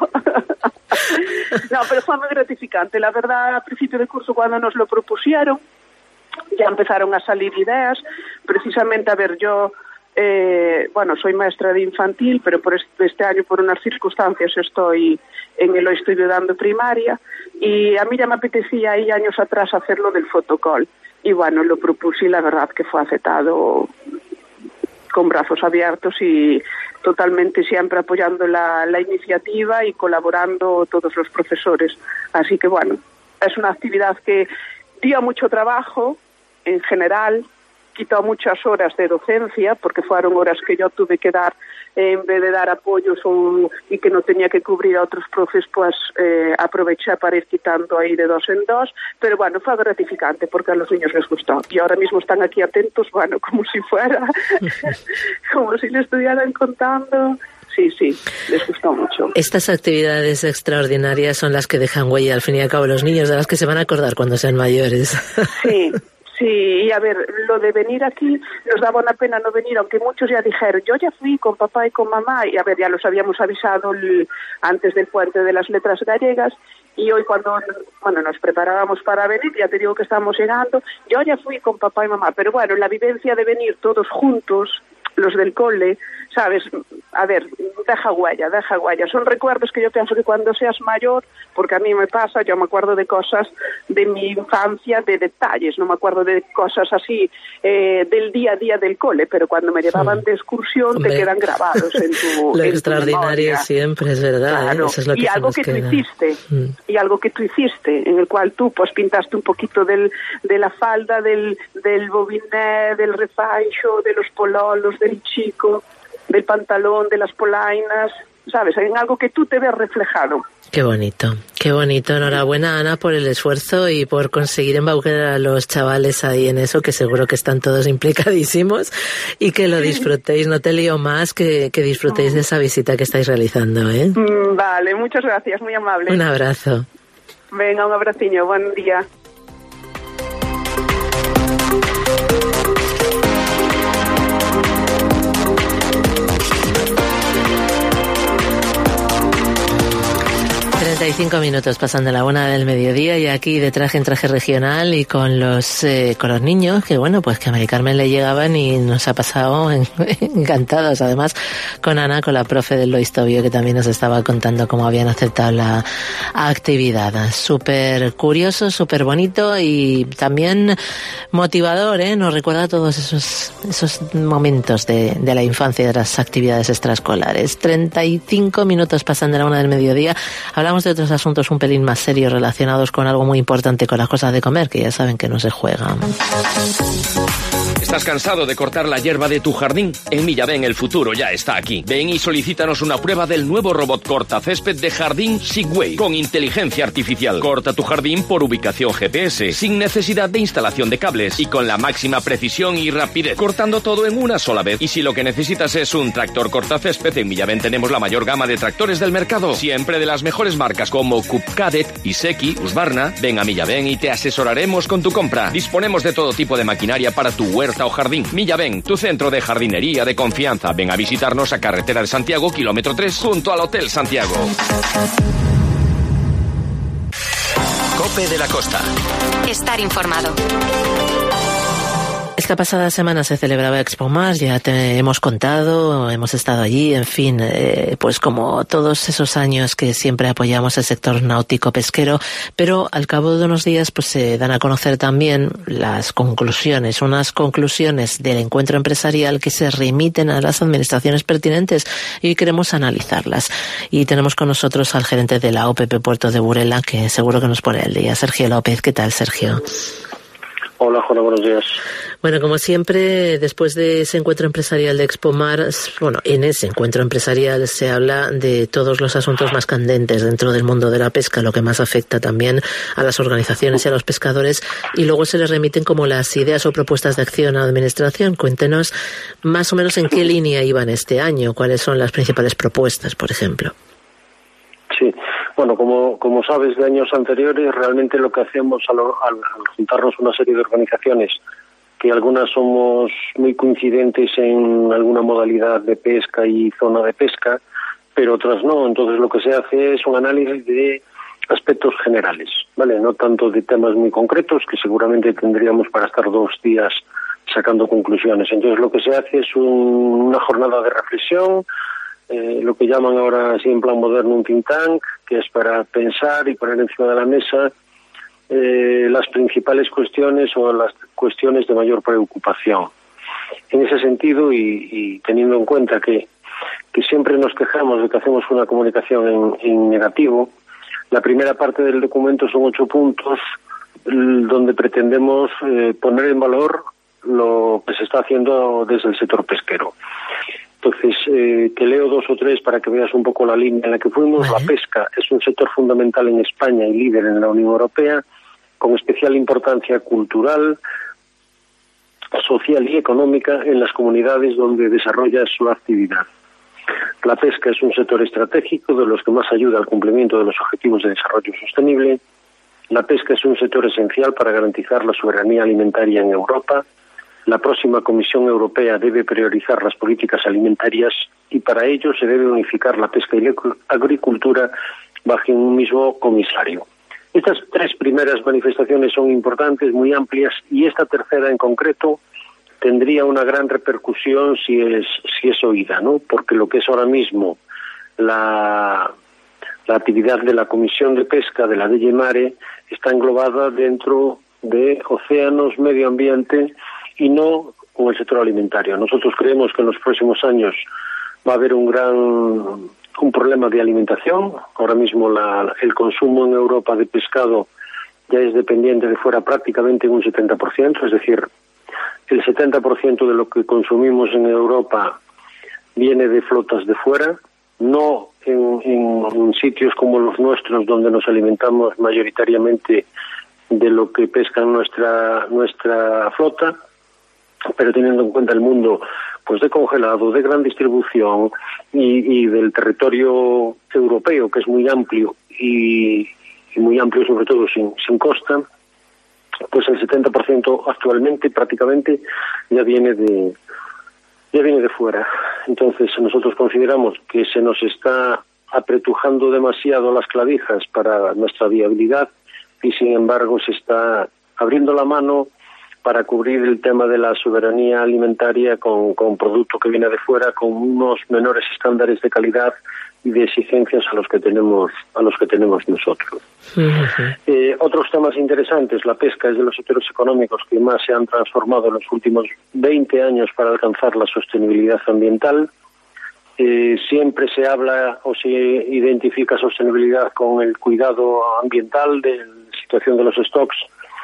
No, pero fue muy gratificante. La verdad, a principio de curso, cuando nos lo propusieron, ya empezaron a salir ideas. Precisamente, a ver, yo... Eh, bueno, soy maestra de infantil, pero por este, este año, por unas circunstancias, estoy en el estudio dando primaria, y a mí ya me apetecía ahí años atrás hacerlo del fotocall, y bueno, lo propuse y la verdad que fue aceptado con brazos abiertos y totalmente siempre apoyando la, la iniciativa y colaborando todos los profesores. Así que bueno, es una actividad que dio mucho trabajo en general, quitó muchas horas de docencia, porque fueron horas que yo tuve que dar, eh, en vez de dar apoyos o, y que no tenía que cubrir a otros profes, pues eh, aproveché para ir quitando ahí de dos en dos, pero bueno, fue gratificante porque a los niños les gustó, y ahora mismo están aquí atentos, bueno, como si fuera, como si le estuvieran contando. Sí, sí, les gustó mucho. Estas actividades extraordinarias son las que dejan huella, al fin y al cabo, los niños, de las que se van a acordar cuando sean mayores. Sí. Sí, y a ver, lo de venir aquí nos daba una pena no venir, aunque muchos ya dijeron, yo ya fui con papá y con mamá, y a ver, ya los habíamos avisado el, antes del puente de las letras gallegas, y hoy cuando, bueno, nos preparábamos para venir, ya te digo que estamos llegando, yo ya fui con papá y mamá, pero bueno, la vivencia de venir todos juntos, los del cole, ¿sabes? A ver, deja huella, deja huella. Son recuerdos que yo pienso que cuando seas mayor, porque a mí me pasa, yo me acuerdo de cosas de mi infancia, de detalles, no me acuerdo de cosas así eh, del día a día del cole, pero cuando me llevaban sí. de excursión, Hombre. te quedan grabados en tu Lo en extraordinario tu siempre, es verdad. Claro. ¿eh? Eso es lo que y algo que queda. tú hiciste, mm. y algo que tú hiciste, en el cual tú pues pintaste un poquito del, de la falda, del, del bobiné, del refaixo, de los pololos, del chico. del pantalón, de las polainas, ¿sabes? En algo que tú te ves reflejado. Qué bonito, qué bonito. Enhorabuena, Ana, por el esfuerzo y por conseguir embaucar a los chavales ahí en eso, que seguro que están todos implicadísimos, y que lo disfrutéis. No te lío más, que, que disfrutéis de esa visita que estáis realizando, ¿eh? Mm, vale, muchas gracias, muy amable. Un abrazo. Venga, un abraciño, buen día. treinta y cinco minutos pasan de la una del mediodía y aquí de traje en traje regional y con los eh, con los niños, que bueno, pues que a Mari Carmen le llegaban y nos ha pasado en, encantados. Además, con Ana, con la profe del Lois Tobio, que también nos estaba contando cómo habían aceptado la actividad. Súper curioso, súper bonito y también motivador, ¿eh? Nos recuerda todos esos esos momentos de, de la infancia y de las actividades extraescolares. treinta y cinco minutos pasan de la una del mediodía. Hablamos de otros asuntos un pelín más serios relacionados con algo muy importante, con las cosas de comer, que ya saben que no se juega. ¿Estás cansado de cortar la hierba de tu jardín? En Millaven el futuro ya está aquí. Ven y solicítanos una prueba del nuevo robot corta césped de jardín Sigway con inteligencia artificial. Corta tu jardín por ubicación G P S, sin necesidad de instalación de cables y con la máxima precisión y rapidez, cortando todo en una sola vez. Y si lo que necesitas es un tractor corta césped, en Millaven tenemos la mayor gama de tractores del mercado, siempre de las mejores marcas como Cupcadet, Iseki, Husqvarna. Ven a Millaven y te asesoraremos con tu compra. Disponemos de todo tipo de maquinaria para tu huerta o jardín. Millaven, tu centro de jardinería de confianza. Ven a visitarnos a Carretera de Santiago, kilómetro tres, junto al Hotel Santiago. Cope de la Costa. Estar informado. Esta pasada semana se celebraba ExpoMar, ya te hemos contado, hemos estado allí, en fin, eh, pues como todos esos años que siempre apoyamos el sector náutico pesquero, pero al cabo de unos días pues se dan a conocer también las conclusiones, unas conclusiones del encuentro empresarial que se remiten a las administraciones pertinentes y queremos analizarlas. Y tenemos con nosotros al gerente de la O P P Puerto de Burela, que seguro que nos pone el día, Sergio López. ¿Qué tal, Sergio? Hola, Juana, buenos días. Bueno, como siempre, después de ese encuentro empresarial de ExpoMar, bueno, en ese encuentro empresarial se habla de todos los asuntos más candentes dentro del mundo de la pesca, lo que más afecta también a las organizaciones y a los pescadores, y luego se les remiten como las ideas o propuestas de acción a la administración. Cuéntenos más o menos en qué línea iban este año, cuáles son las principales propuestas, por ejemplo. Sí, bueno, como, como sabes de años anteriores, realmente lo que hacemos al, al, al juntarnos una serie de organizaciones, que algunas somos muy coincidentes en alguna modalidad de pesca y zona de pesca, pero otras no. Entonces lo que se hace es un análisis de aspectos generales, ¿vale? No tanto de temas muy concretos, que seguramente tendríamos para estar dos días sacando conclusiones. Entonces lo que se hace es un, una jornada de reflexión, Eh, lo que llaman ahora así en plan moderno un think tank, que es para pensar y poner encima de la mesa eh, las principales cuestiones o las cuestiones de mayor preocupación. En ese sentido, y, y teniendo en cuenta que, que siempre nos quejamos de que hacemos una comunicación en, en negativo, la primera parte del documento son ocho puntos donde pretendemos eh, poner en valor lo que se está haciendo desde el sector pesquero. Entonces, eh, te leo dos o tres para que veas un poco la línea en la que fuimos. La pesca es un sector fundamental en España y líder en la Unión Europea, con especial importancia cultural, social y económica en las comunidades donde desarrolla su actividad. La pesca es un sector estratégico de los que más ayuda al cumplimiento de los objetivos de desarrollo sostenible. La pesca es un sector esencial para garantizar la soberanía alimentaria en Europa. La próxima Comisión Europea debe priorizar las políticas alimentarias y para ello se debe unificar la pesca y la agricultura bajo un mismo comisario. Estas tres primeras manifestaciones son importantes, muy amplias, y esta tercera en concreto tendría una gran repercusión si es, si es oída, ¿no? Porque lo que es ahora mismo la, la actividad de la Comisión de Pesca de la D G Mare está englobada dentro de océanos, medio ambiente y no con el sector alimentario. Nosotros creemos que en los próximos años va a haber un gran un problema de alimentación. Ahora mismo la, el consumo en Europa de pescado ya es dependiente de fuera prácticamente en un setenta por ciento, es decir, el setenta por ciento de lo que consumimos en Europa viene de flotas de fuera, no en, en, en sitios como los nuestros, donde nos alimentamos mayoritariamente de lo que pesca nuestra nuestra flota, pero teniendo en cuenta el mundo pues de congelado, de gran distribución y, y del territorio europeo, que es muy amplio y, y muy amplio sobre todo sin, sin costa, pues el setenta por ciento actualmente prácticamente ya viene de ya viene de fuera. Entonces nosotros consideramos que se nos está apretujando demasiado las clavijas para nuestra viabilidad y sin embargo se está abriendo la mano para cubrir el tema de la soberanía alimentaria con, con producto que viene de fuera, con unos menores estándares de calidad y de exigencias a los que tenemos a los que tenemos nosotros. Uh-huh. Eh, otros temas interesantes, la pesca es de los sectores económicos que más se han transformado en los últimos veinte años para alcanzar la sostenibilidad ambiental. Eh, siempre se habla o se identifica sostenibilidad con el cuidado ambiental de la situación de los stocks.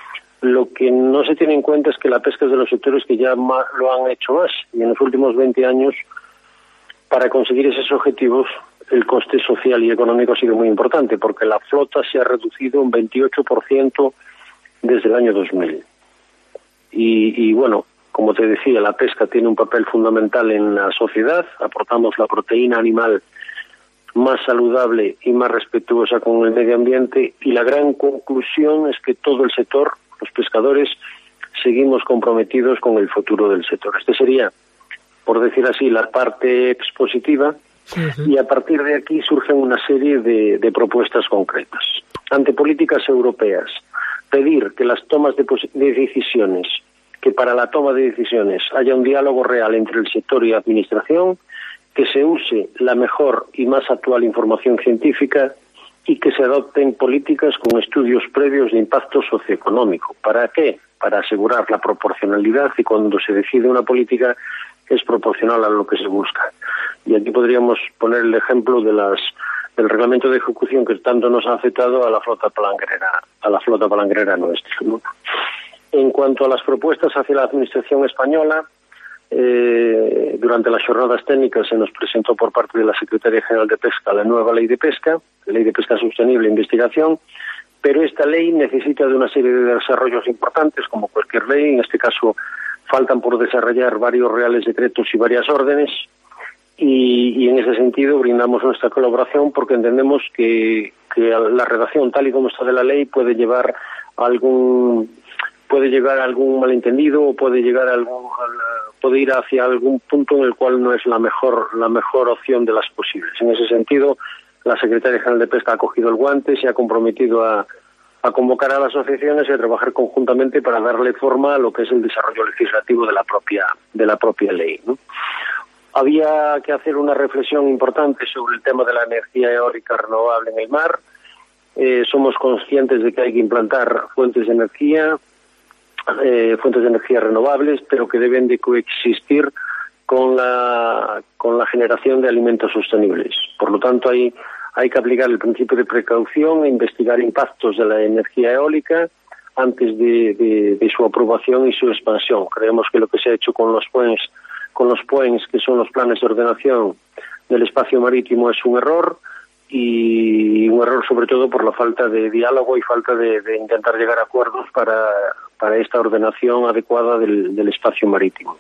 Lo que no se tiene en cuenta es que la pesca es de los sectores que ya más, lo han hecho más, y en los últimos veinte años, para conseguir esos objetivos, el coste social y económico ha sido muy importante, porque la flota se ha reducido un veintiocho por ciento desde el año dos mil. Y, y bueno, como te decía, la pesca tiene un papel fundamental en la sociedad, aportamos la proteína animal más saludable y más respetuosa con el medio ambiente, y la gran conclusión es que todo el sector, los pescadores, seguimos comprometidos con el futuro del sector. Este sería, por decir así, la parte expositiva, uh-huh. Y a partir de aquí surgen una serie de, de propuestas concretas. Ante políticas europeas, pedir que las tomas de, de decisiones, que para la toma de decisiones haya un diálogo real entre el sector y la administración, que se use la mejor y más actual información científica y que se adopten políticas con estudios previos de impacto socioeconómico. ¿Para qué? Para asegurar la proporcionalidad, y cuando se decide una política es proporcional a lo que se busca. Y aquí podríamos poner el ejemplo de las del reglamento de ejecución que tanto nos ha afectado a la flota palangrera, a la flota palangrera nuestra, ¿no? En cuanto a las propuestas hacia la administración española, Eh, durante las jornadas técnicas se nos presentó por parte de la Secretaría General de Pesca la nueva Ley de Pesca, Ley de Pesca Sostenible e Investigación, pero esta ley necesita de una serie de desarrollos importantes, como cualquier ley. En este caso faltan por desarrollar varios reales decretos y varias órdenes, y, y en ese sentido brindamos nuestra colaboración, porque entendemos que, que la redacción tal y como está de la ley puede llevar a algún puede llegar a algún malentendido o puede llegar a algún puede ir hacia algún punto en el cual no es la mejor la mejor opción de las posibles. En ese sentido, la Secretaría General de Pesca ha cogido el guante, se ha comprometido a, a convocar a las asociaciones y a trabajar conjuntamente para darle forma a lo que es el desarrollo legislativo de la propia de la propia ley, ¿no? Había que hacer una reflexión importante sobre el tema de la energía eólica renovable en el mar. Eh, somos conscientes de que hay que implantar fuentes de energía Eh, fuentes de energía renovables, pero que deben de coexistir con la con la generación de alimentos sostenibles. Por lo tanto, hay hay que aplicar el principio de precaución e investigar impactos de la energía eólica antes de, de, de su aprobación y su expansión. Creemos que lo que se ha hecho con los P U E Ns, con los P U E Ns, que son los planes de ordenación del espacio marítimo, es un error, y un error sobre todo por la falta de diálogo y falta de, de intentar llegar a acuerdos para, para esta ordenación adecuada del, del espacio marítimo.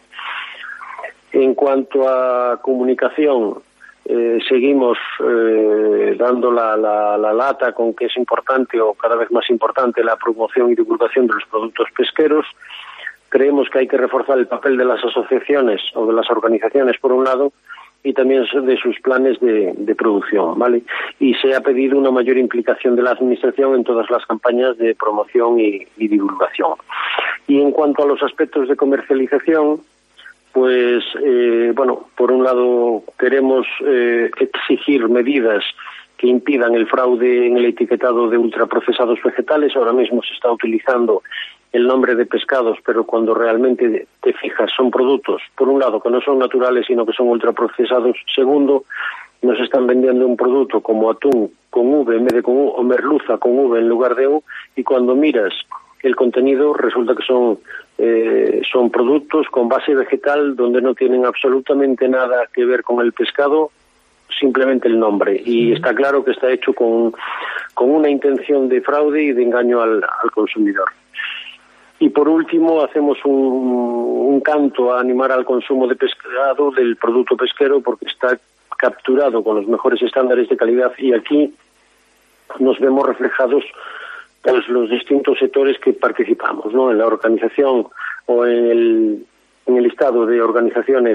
En cuanto a comunicación, eh, seguimos eh, dando la, la, la lata con que es importante, o cada vez más importante, la promoción y divulgación de los productos pesqueros. Creemos que hay que reforzar el papel de las asociaciones o de las organizaciones, por un lado, y también de sus planes de, de producción, ¿vale? Y se ha pedido una mayor implicación de la Administración en todas las campañas de promoción y, y divulgación. Y en cuanto a los aspectos de comercialización, pues, eh, bueno, por un lado queremos eh, exigir medidas que impidan el fraude en el etiquetado de ultraprocesados vegetales. Ahora mismo se está utilizando el nombre de pescados, pero cuando realmente te fijas son productos, por un lado, que no son naturales, sino que son ultraprocesados. Segundo, nos están vendiendo un producto como atún con V en vez de con U, o merluza con V en lugar de U, y cuando miras el contenido resulta que son eh, son productos con base vegetal donde no tienen absolutamente nada que ver con el pescado, simplemente el nombre, y está claro que está hecho con, con una intención de fraude y de engaño al, al consumidor. Y por último hacemos un, un canto a animar al consumo de pescado del producto pesquero, porque está capturado con los mejores estándares de calidad, y aquí nos vemos reflejados pues, los distintos sectores que participamos, ¿no? En la organización o en el, en el listado de organizaciones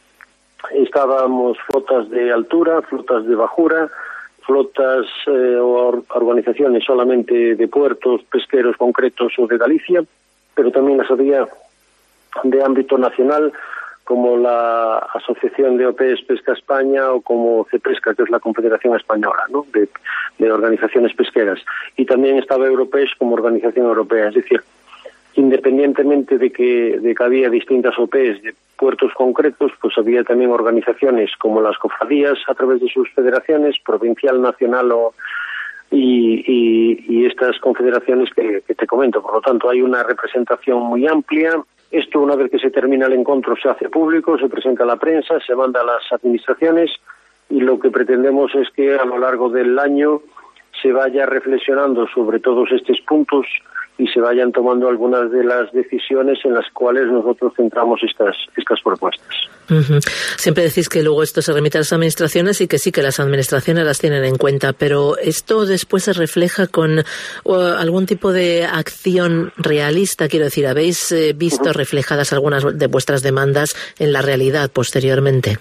estábamos flotas de altura, flotas de bajura, flotas eh, o organizaciones solamente de puertos pesqueros concretos o de Galicia, pero también las había de ámbito nacional, como la Asociación de O P E S Pesca España o como CEPESCA, que es la Confederación Española, ¿no? de, de organizaciones pesqueras. Y también estaba Europes como organización europea, es decir, independientemente de que, de que había distintas O P Es de puertos concretos, pues había también organizaciones como las cofradías a través de sus federaciones, provincial, nacional o, y, y, y estas confederaciones que, que te comento. Por lo tanto, hay una representación muy amplia. Esto, una vez que se termina el encuentro, se hace público, se presenta a la prensa, se manda a las administraciones, y lo que pretendemos es que a lo largo del año se vaya reflexionando sobre todos estos puntos y se vayan tomando algunas de las decisiones en las cuales nosotros centramos estas estas propuestas. Uh-huh. Siempre decís que luego esto se remite a las administraciones y que sí, que las administraciones las tienen en cuenta, pero ¿esto después se refleja con uh, algún tipo de acción realista? Quiero decir, ¿habéis eh, visto uh-huh. reflejadas algunas de vuestras demandas en la realidad posteriormente?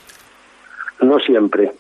No siempre.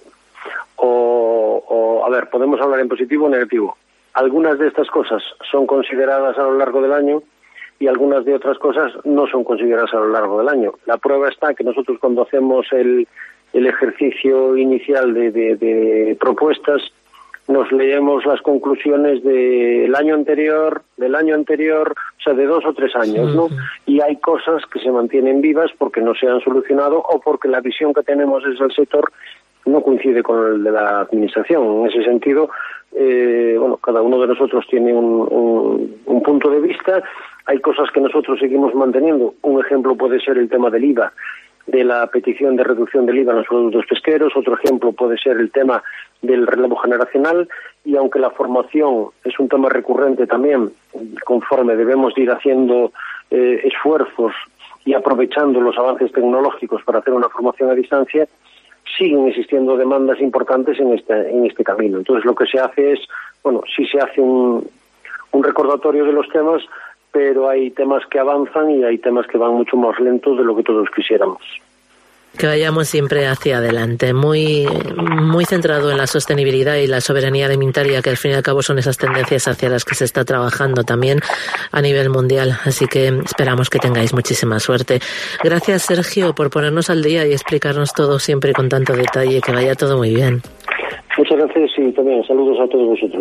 O, o a ver, podemos hablar en positivo o negativo. Algunas de estas cosas son consideradas a lo largo del año y algunas de otras cosas no son consideradas a lo largo del año. La prueba está que nosotros, cuando hacemos el, el ejercicio inicial de, de, de propuestas, nos leemos las conclusiones del año anterior, del año anterior, o sea, de dos o tres años, ¿no? Y hay cosas que se mantienen vivas porque no se han solucionado o porque la visión que tenemos desde el sector no coincide con el de la administración. En ese sentido, eh, bueno, cada uno de nosotros tiene un, un, un punto de vista. Hay cosas que nosotros seguimos manteniendo. Un ejemplo puede ser el tema del I V A, de la petición de reducción del I V A en los productos pesqueros. Otro ejemplo puede ser el tema del relevo generacional. Y aunque la formación es un tema recurrente también, conforme debemos ir haciendo eh, esfuerzos y aprovechando los avances tecnológicos para hacer una formación a distancia, siguen existiendo demandas importantes en este en este camino. Entonces, lo que se hace es, bueno, sí se hace un, un recordatorio de los temas, pero hay temas que avanzan y hay temas que van mucho más lentos de lo que todos quisiéramos. Que vayamos siempre hacia adelante, muy muy centrado en la sostenibilidad y la soberanía alimentaria, que al fin y al cabo son esas tendencias hacia las que se está trabajando también a nivel mundial. Así que esperamos que tengáis muchísima suerte. Gracias, Sergio, por ponernos al día y explicarnos todo siempre con tanto detalle. Que vaya todo muy bien. Muchas gracias y también saludos a todos vosotros.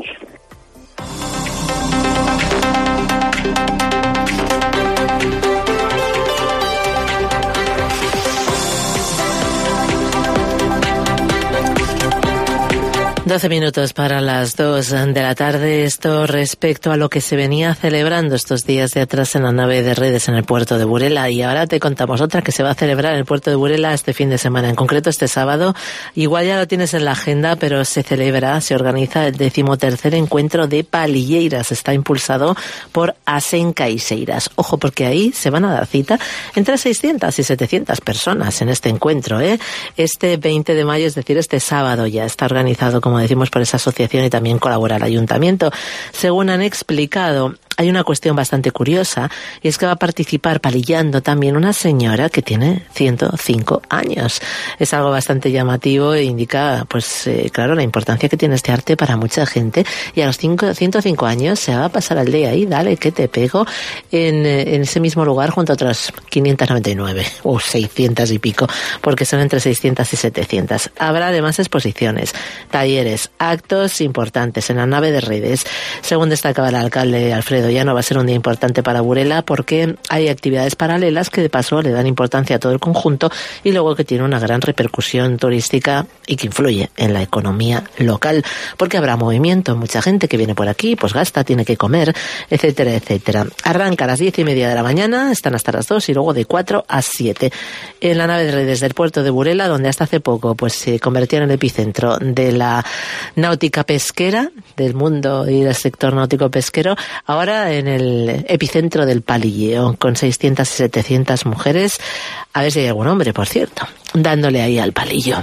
doce minutos para las dos de la tarde. Esto respecto a lo que se venía celebrando estos días de atrás en la nave de redes en el puerto de Burela. Y ahora te contamos otra que se va a celebrar en el puerto de Burela este fin de semana, en concreto este sábado. Igual ya lo tienes en la agenda, pero se celebra, se organiza el decimotercer encuentro de palilleiras. Está impulsado por Asenca y Seiras. Ojo, porque ahí se van a dar cita entre seiscientas y setecientas personas en este encuentro, ¿eh? Este veinte de mayo, es decir, este sábado, ya está organizado, como decimos, por esa asociación, y también colabora el ayuntamiento. Según han explicado, hay una cuestión bastante curiosa, y es que va a participar palillando también una señora que tiene ciento cinco años. Es algo bastante llamativo e indica, pues eh, claro, la importancia que tiene este arte para mucha gente. Y a los ciento cinco años se va a pasar el día ahí, dale que te pego, en, en ese mismo lugar junto a otras quinientas noventa y nueve o seiscientas y pico, porque son entre seiscientas y setecientas. Habrá además exposiciones, talleres, actos importantes en la nave de redes. Según destacaba el alcalde Alfredo Toledo. Ya no va a ser un día importante para Burela porque hay actividades paralelas que de paso le dan importancia a todo el conjunto y luego que tiene una gran repercusión turística y que influye en la economía local, porque habrá movimiento, mucha gente que viene por aquí, pues gasta, tiene que comer, etcétera, etcétera. Arranca a las diez y media de la mañana, están hasta las dos y luego de cuatro a siete. En la nave de redes del puerto de Burela, donde hasta hace poco pues se convertía en el epicentro de la náutica pesquera, del mundo y del sector náutico pesquero, ahora en el epicentro del palilleo, con seiscientas y setecientas mujeres, a ver si hay algún hombre, por cierto, dándole ahí al palillo.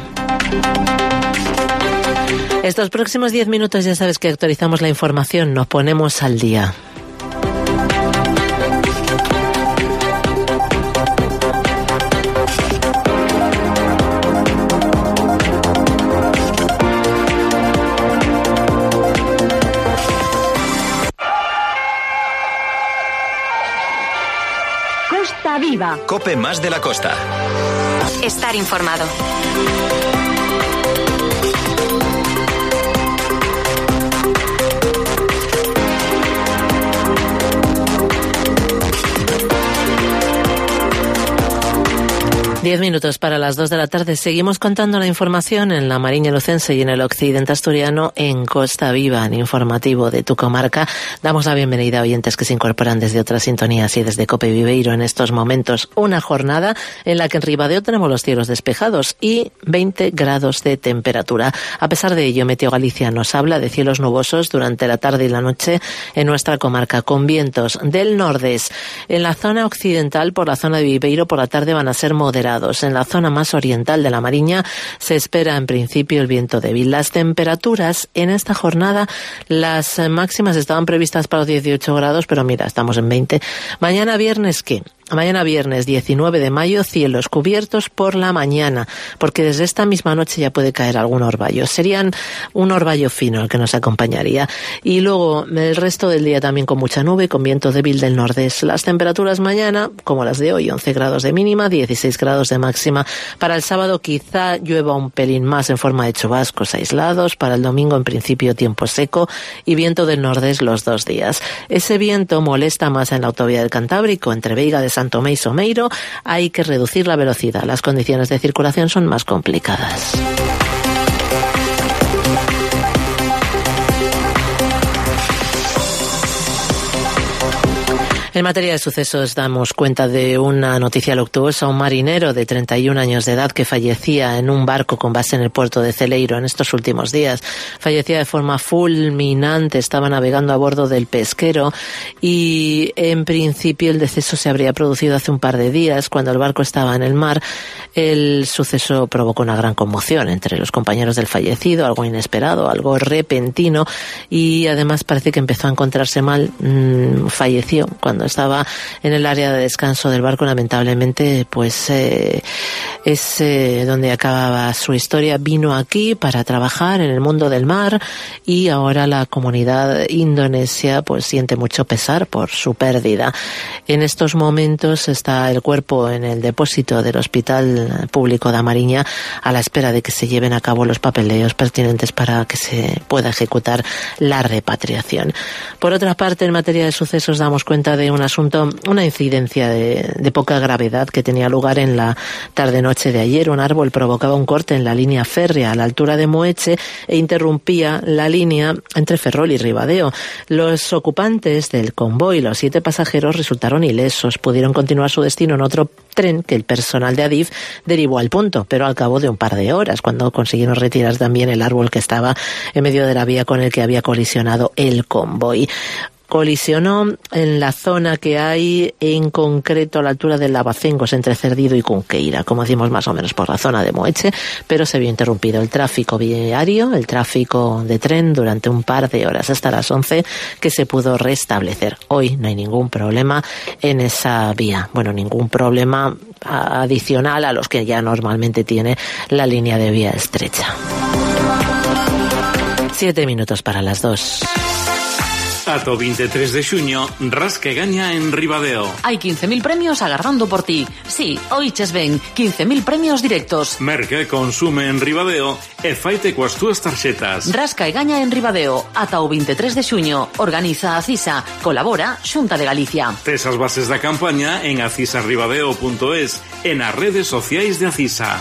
Estos próximos diez minutos ya sabes que actualizamos la información, nos ponemos al día. Costa Viva. Cope más de la costa. Estar informado. Diez minutos para las dos de la tarde. Seguimos contando la información en la Mariña Lucense y en el occidente asturiano en Costa Viva, en informativo de tu comarca. Damos la bienvenida a oyentes que se incorporan desde otras sintonías y desde Cope Viveiro en estos momentos. Una jornada en la que en Ribadeo tenemos los cielos despejados y veinte grados de temperatura. A pesar de ello, Meteo Galicia nos habla de cielos nubosos durante la tarde y la noche en nuestra comarca, con vientos del nordés. En la zona occidental, por la zona de Viveiro, por la tarde van a ser moderados. En la zona más oriental de la Mariña se espera en principio el viento débil. Las temperaturas en esta jornada, las máximas estaban previstas para los dieciocho grados, pero mira, estamos en veinte. Mañana viernes, ¿qué? Mañana viernes diecinueve de mayo, cielos cubiertos por la mañana, porque desde esta misma noche ya puede caer algún orvallo. Serían un orvallo fino el que nos acompañaría. Y luego el resto del día también con mucha nube, con viento débil del nordés. Las temperaturas mañana, como las de hoy, once grados de mínima, dieciséis grados de máxima. Para el sábado quizá llueva un pelín más en forma de chubascos aislados. Para el domingo en principio tiempo seco y viento del nordés los dos días. Ese viento molesta más en la autovía del Cantábrico, entre Veiga de San Tomé y Someiro. Hay que reducir la velocidad. Las condiciones de circulación son más complicadas. En materia de sucesos damos cuenta de una noticia luctuosa. Un marinero de treinta y un años de edad que fallecía en un barco con base en el puerto de Celeiro en estos últimos días. Fallecía de forma fulminante, estaba navegando a bordo del pesquero y en principio el deceso se habría producido hace un par de días cuando el barco estaba en el mar. El suceso provocó una gran conmoción entre los compañeros del fallecido, algo inesperado, algo repentino y además parece que empezó a encontrarse mal. Mmm, falleció cuando estaba en el área de descanso del barco. Lamentablemente pues eh, es eh, donde acababa su historia. Vino aquí para trabajar en el mundo del mar y ahora la comunidad indonesia pues siente mucho pesar por su pérdida. En estos momentos está el cuerpo en el depósito del Hospital Público de Mariña a la espera de que se lleven a cabo los papeleos pertinentes para que se pueda ejecutar la repatriación. Por otra parte, en materia de sucesos damos cuenta de un asunto, una incidencia de, de poca gravedad que tenía lugar en la tarde-noche de ayer. Un árbol provocaba un corte en la línea férrea a la altura de Moeche e interrumpía la línea entre Ferrol y Ribadeo. Los ocupantes del convoy, los siete pasajeros, resultaron ilesos. Pudieron continuar su destino en otro tren que el personal de Adif derivó al punto, pero al cabo de un par de horas, cuando consiguieron retirar también el árbol que estaba en medio de la vía con el que había colisionado el convoy. Colisionó en la zona que hay, en concreto a la altura de Lavacengos, entre Cerdido y Cunqueira, como decimos más o menos por la zona de Moeche, pero se vio interrumpido el tráfico viario, el tráfico de tren durante un par de horas, hasta las once, que se pudo restablecer. Hoy no hay ningún problema en esa vía, bueno, ningún problema adicional a los que ya normalmente tiene la línea de vía estrecha. Siete minutos para las dos. Ata o veintitrés de xuño, rasca e gaña en Ribadeo. Hai quince mil premios agardando por ti. Sí, oiches ben, quince mil premios directos. Merca e consume en Ribadeo e faite coas túas tarxetas. Rasca e gaña en Ribadeo, ata o veintitrés de xuño. Organiza a CISA, colabora Xunta de Galicia. Tes as bases da campaña en acisarribadeo punto es e nas redes sociais de Acisa.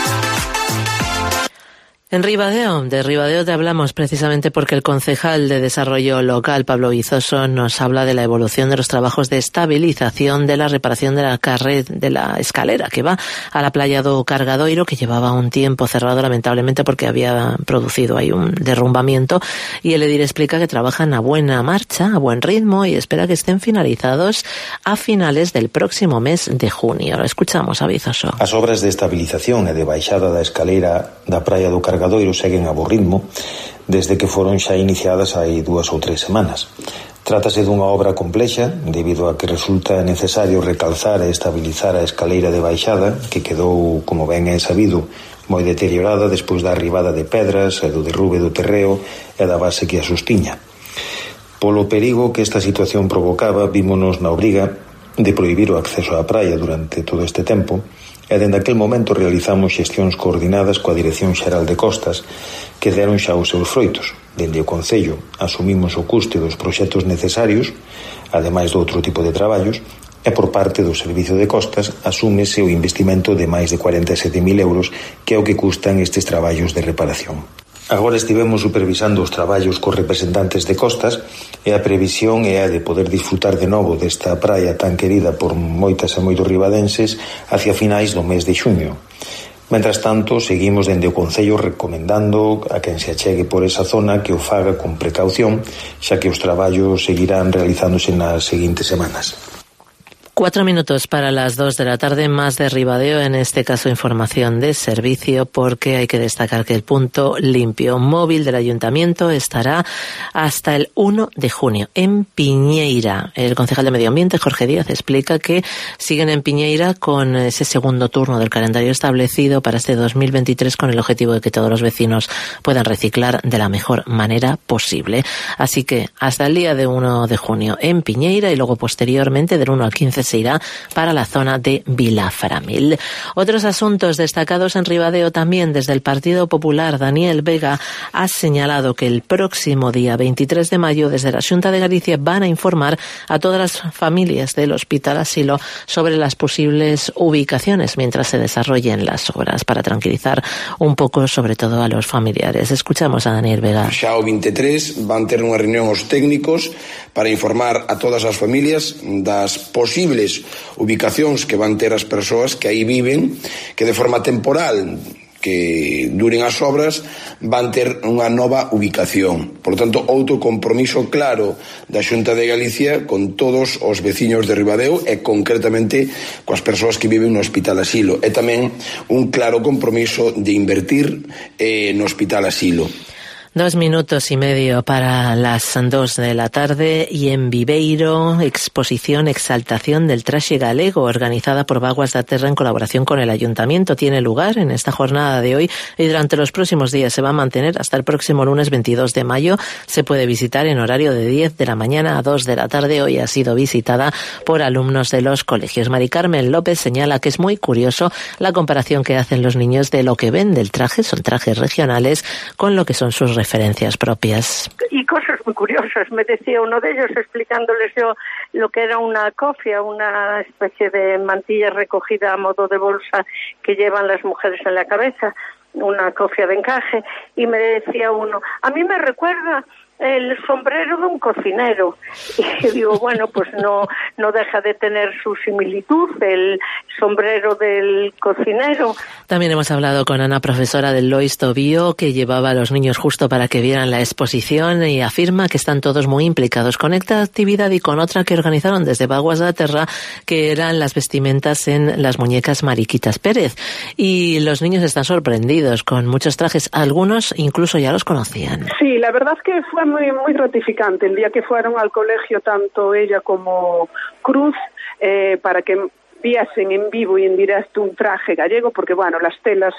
En Ribadeo, de Ribadeo te hablamos precisamente porque el concejal de Desarrollo Local, Pablo Vizoso, nos habla de la evolución de los trabajos de estabilización de la reparación de la carret, de la escalera que va a la playa do Cargadoiro, que llevaba un tiempo cerrado lamentablemente porque había producido ahí un derrumbamiento, y el edil explica que trabajan a buena marcha, a buen ritmo, y espera que estén finalizados a finales del próximo mes de junio. Lo escuchamos a Vizoso. As obras de estabilización e de baixada da escalera da praia do Cargadoiro seguen a bo ritmo desde que foron xa iniciadas hai dúas ou tres semanas. Trátase dunha obra complexa debido a que resulta necesario recalzar e estabilizar a escaleira de baixada que quedou, como ben é sabido, moi deteriorada despois da arribada de pedras e do derrube do terreo e da base que a sostiña. Polo perigo que esta situación provocaba, vímonos na obriga de prohibir o acceso á praia durante todo este tempo, e dende aquel momento realizamos xestións coordinadas coa Dirección Xeral de Costas que deron xa os seus froitos. Dende o Concello asumimos o custe dos proxectos necesarios, ademais do outro tipo de traballos, e por parte do Servicio de Costas asúmese o investimento de máis de cuarenta e sete mil euros, que é o que custan estes traballos de reparación. Agora estivemos supervisando os traballos cos representantes de Costas e a previsión é a de poder disfrutar de novo desta praia tan querida por moitas e moitos ribadenses hacia finais do mes de xuño. Mentras tanto, seguimos dende o Concello recomendando a quen se achegue por esa zona que o faga con precaución, xa que os traballos seguirán realizándose nas seguintes semanas. Cuatro minutos para las dos de la tarde, más de Ribadeo, en este caso información de servicio, porque hay que destacar que el punto limpio móvil del Ayuntamiento estará hasta el uno de junio en Piñeira. El concejal de Medio Ambiente, Jorge Díaz, explica que siguen en Piñeira con ese segundo turno del calendario establecido para este dos mil veintitrés, con el objetivo de que todos los vecinos puedan reciclar de la mejor manera posible. Así que hasta el día de uno de junio en Piñeira, y luego posteriormente del uno al quince se irá para la zona de Vilaframil. Otros asuntos destacados en Ribadeo también desde el Partido Popular. Daniel Vega ha señalado que el próximo día veintitrés de mayo desde la Xunta de Galicia van a informar a todas las familias del Hospital Asilo sobre las posibles ubicaciones mientras se desarrollen las obras, para tranquilizar un poco sobre todo a los familiares. Escuchamos a Daniel Vega. Xa o veintitrés van ter unha reunión os técnicos para informar a todas as familias das posibles ubicacións que van ter as persoas que aí viven, que de forma temporal, que duren as obras, van ter unha nova ubicación. Por lo tanto, outro compromiso claro da Xunta de Galicia con todos os veciños de Ribadeo e concretamente coas persoas que viven no Hospital Asilo. E tamén un claro compromiso de invertir eh, no Hospital Asilo. Dos minutos y medio para las dos de la tarde, y en Viveiro, exposición Exaltación del Traxe Galego, organizada por Vaguas da Terra en colaboración con el Ayuntamiento. Tiene lugar en esta jornada de hoy y durante los próximos días se va a mantener hasta el próximo lunes veintidós de mayo. Se puede visitar en horario de diez de la mañana a dos de la tarde. Hoy ha sido visitada por alumnos de los colegios. Mari Carmen López señala que es muy curioso la comparación que hacen los niños de lo que ven del traje, son trajes regionales, con lo que son sus referencias propias. Y cosas muy curiosas. Me decía uno de ellos, explicándoles yo lo que era una cofia, una especie de mantilla recogida a modo de bolsa que llevan las mujeres en la cabeza, una cofia de encaje, y me decía uno, a mí me recuerda el sombrero de un cocinero. Y digo, bueno, pues no no deja de tener su similitud, el sombrero del cocinero. También hemos hablado con Ana, profesora del Lois Tobío, que llevaba a los niños justo para que vieran la exposición, y afirma que están todos muy implicados con esta actividad y con otra que organizaron desde Vaguas da Terra, que eran las vestimentas en las muñecas Mariquitas Pérez. Y los niños están sorprendidos con muchos trajes, algunos incluso ya los conocían. Sí, la verdad es que fue muy, muy gratificante el día que fueron al colegio, tanto ella como Cruz, eh, para que viesen en vivo y en directo un traje gallego, porque bueno, las telas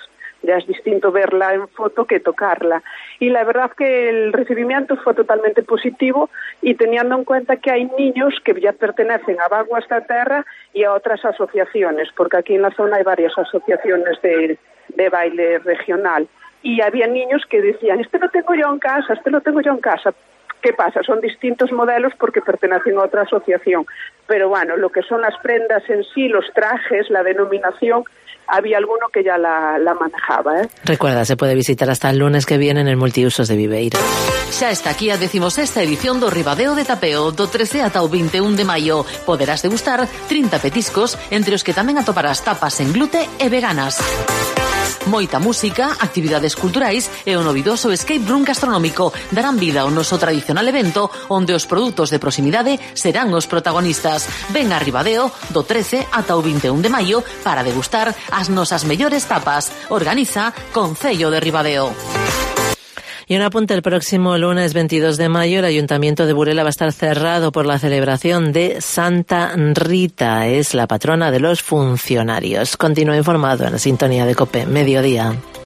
ya es distinto verla en foto que tocarla. Y la verdad que el recibimiento fue totalmente positivo, y teniendo en cuenta que hay niños que ya pertenecen a Vaguas da Terra y a otras asociaciones, porque aquí en la zona hay varias asociaciones de, de baile regional. Y había niños que decían, este lo tengo yo en casa, este lo tengo yo en casa. ¿Qué pasa? Son distintos modelos porque pertenecen a otra asociación. Pero bueno, lo que son las prendas en sí, los trajes, la denominación, había alguno que ya la, la manejaba. ¿eh? Recuerda, se puede visitar hasta el lunes que viene en el Multiusos de Viveiro. Xa está aquí a decimosexta edición do Ribadeo de Tapeo, do trece ata o vinte e un de maio. Poderás degustar trinta petiscos, entre os que tamén atoparás tapas en glute e veganas. Moita música, actividades culturais e o novidoso escape room gastronómico darán vida ao noso tradicional evento onde os produtos de proximidade serán os protagonistas. Ven a Ribadeo do trece ata o vinte e un de maio para degustar as nosas mellores tapas. Organiza Concello de Ribadeo. Y un apunte, el próximo lunes veintidós de mayo el Ayuntamiento de Burela va a estar cerrado por la celebración de Santa Rita, es la patrona de los funcionarios. Continúa informado en la sintonía de COPE Mediodía.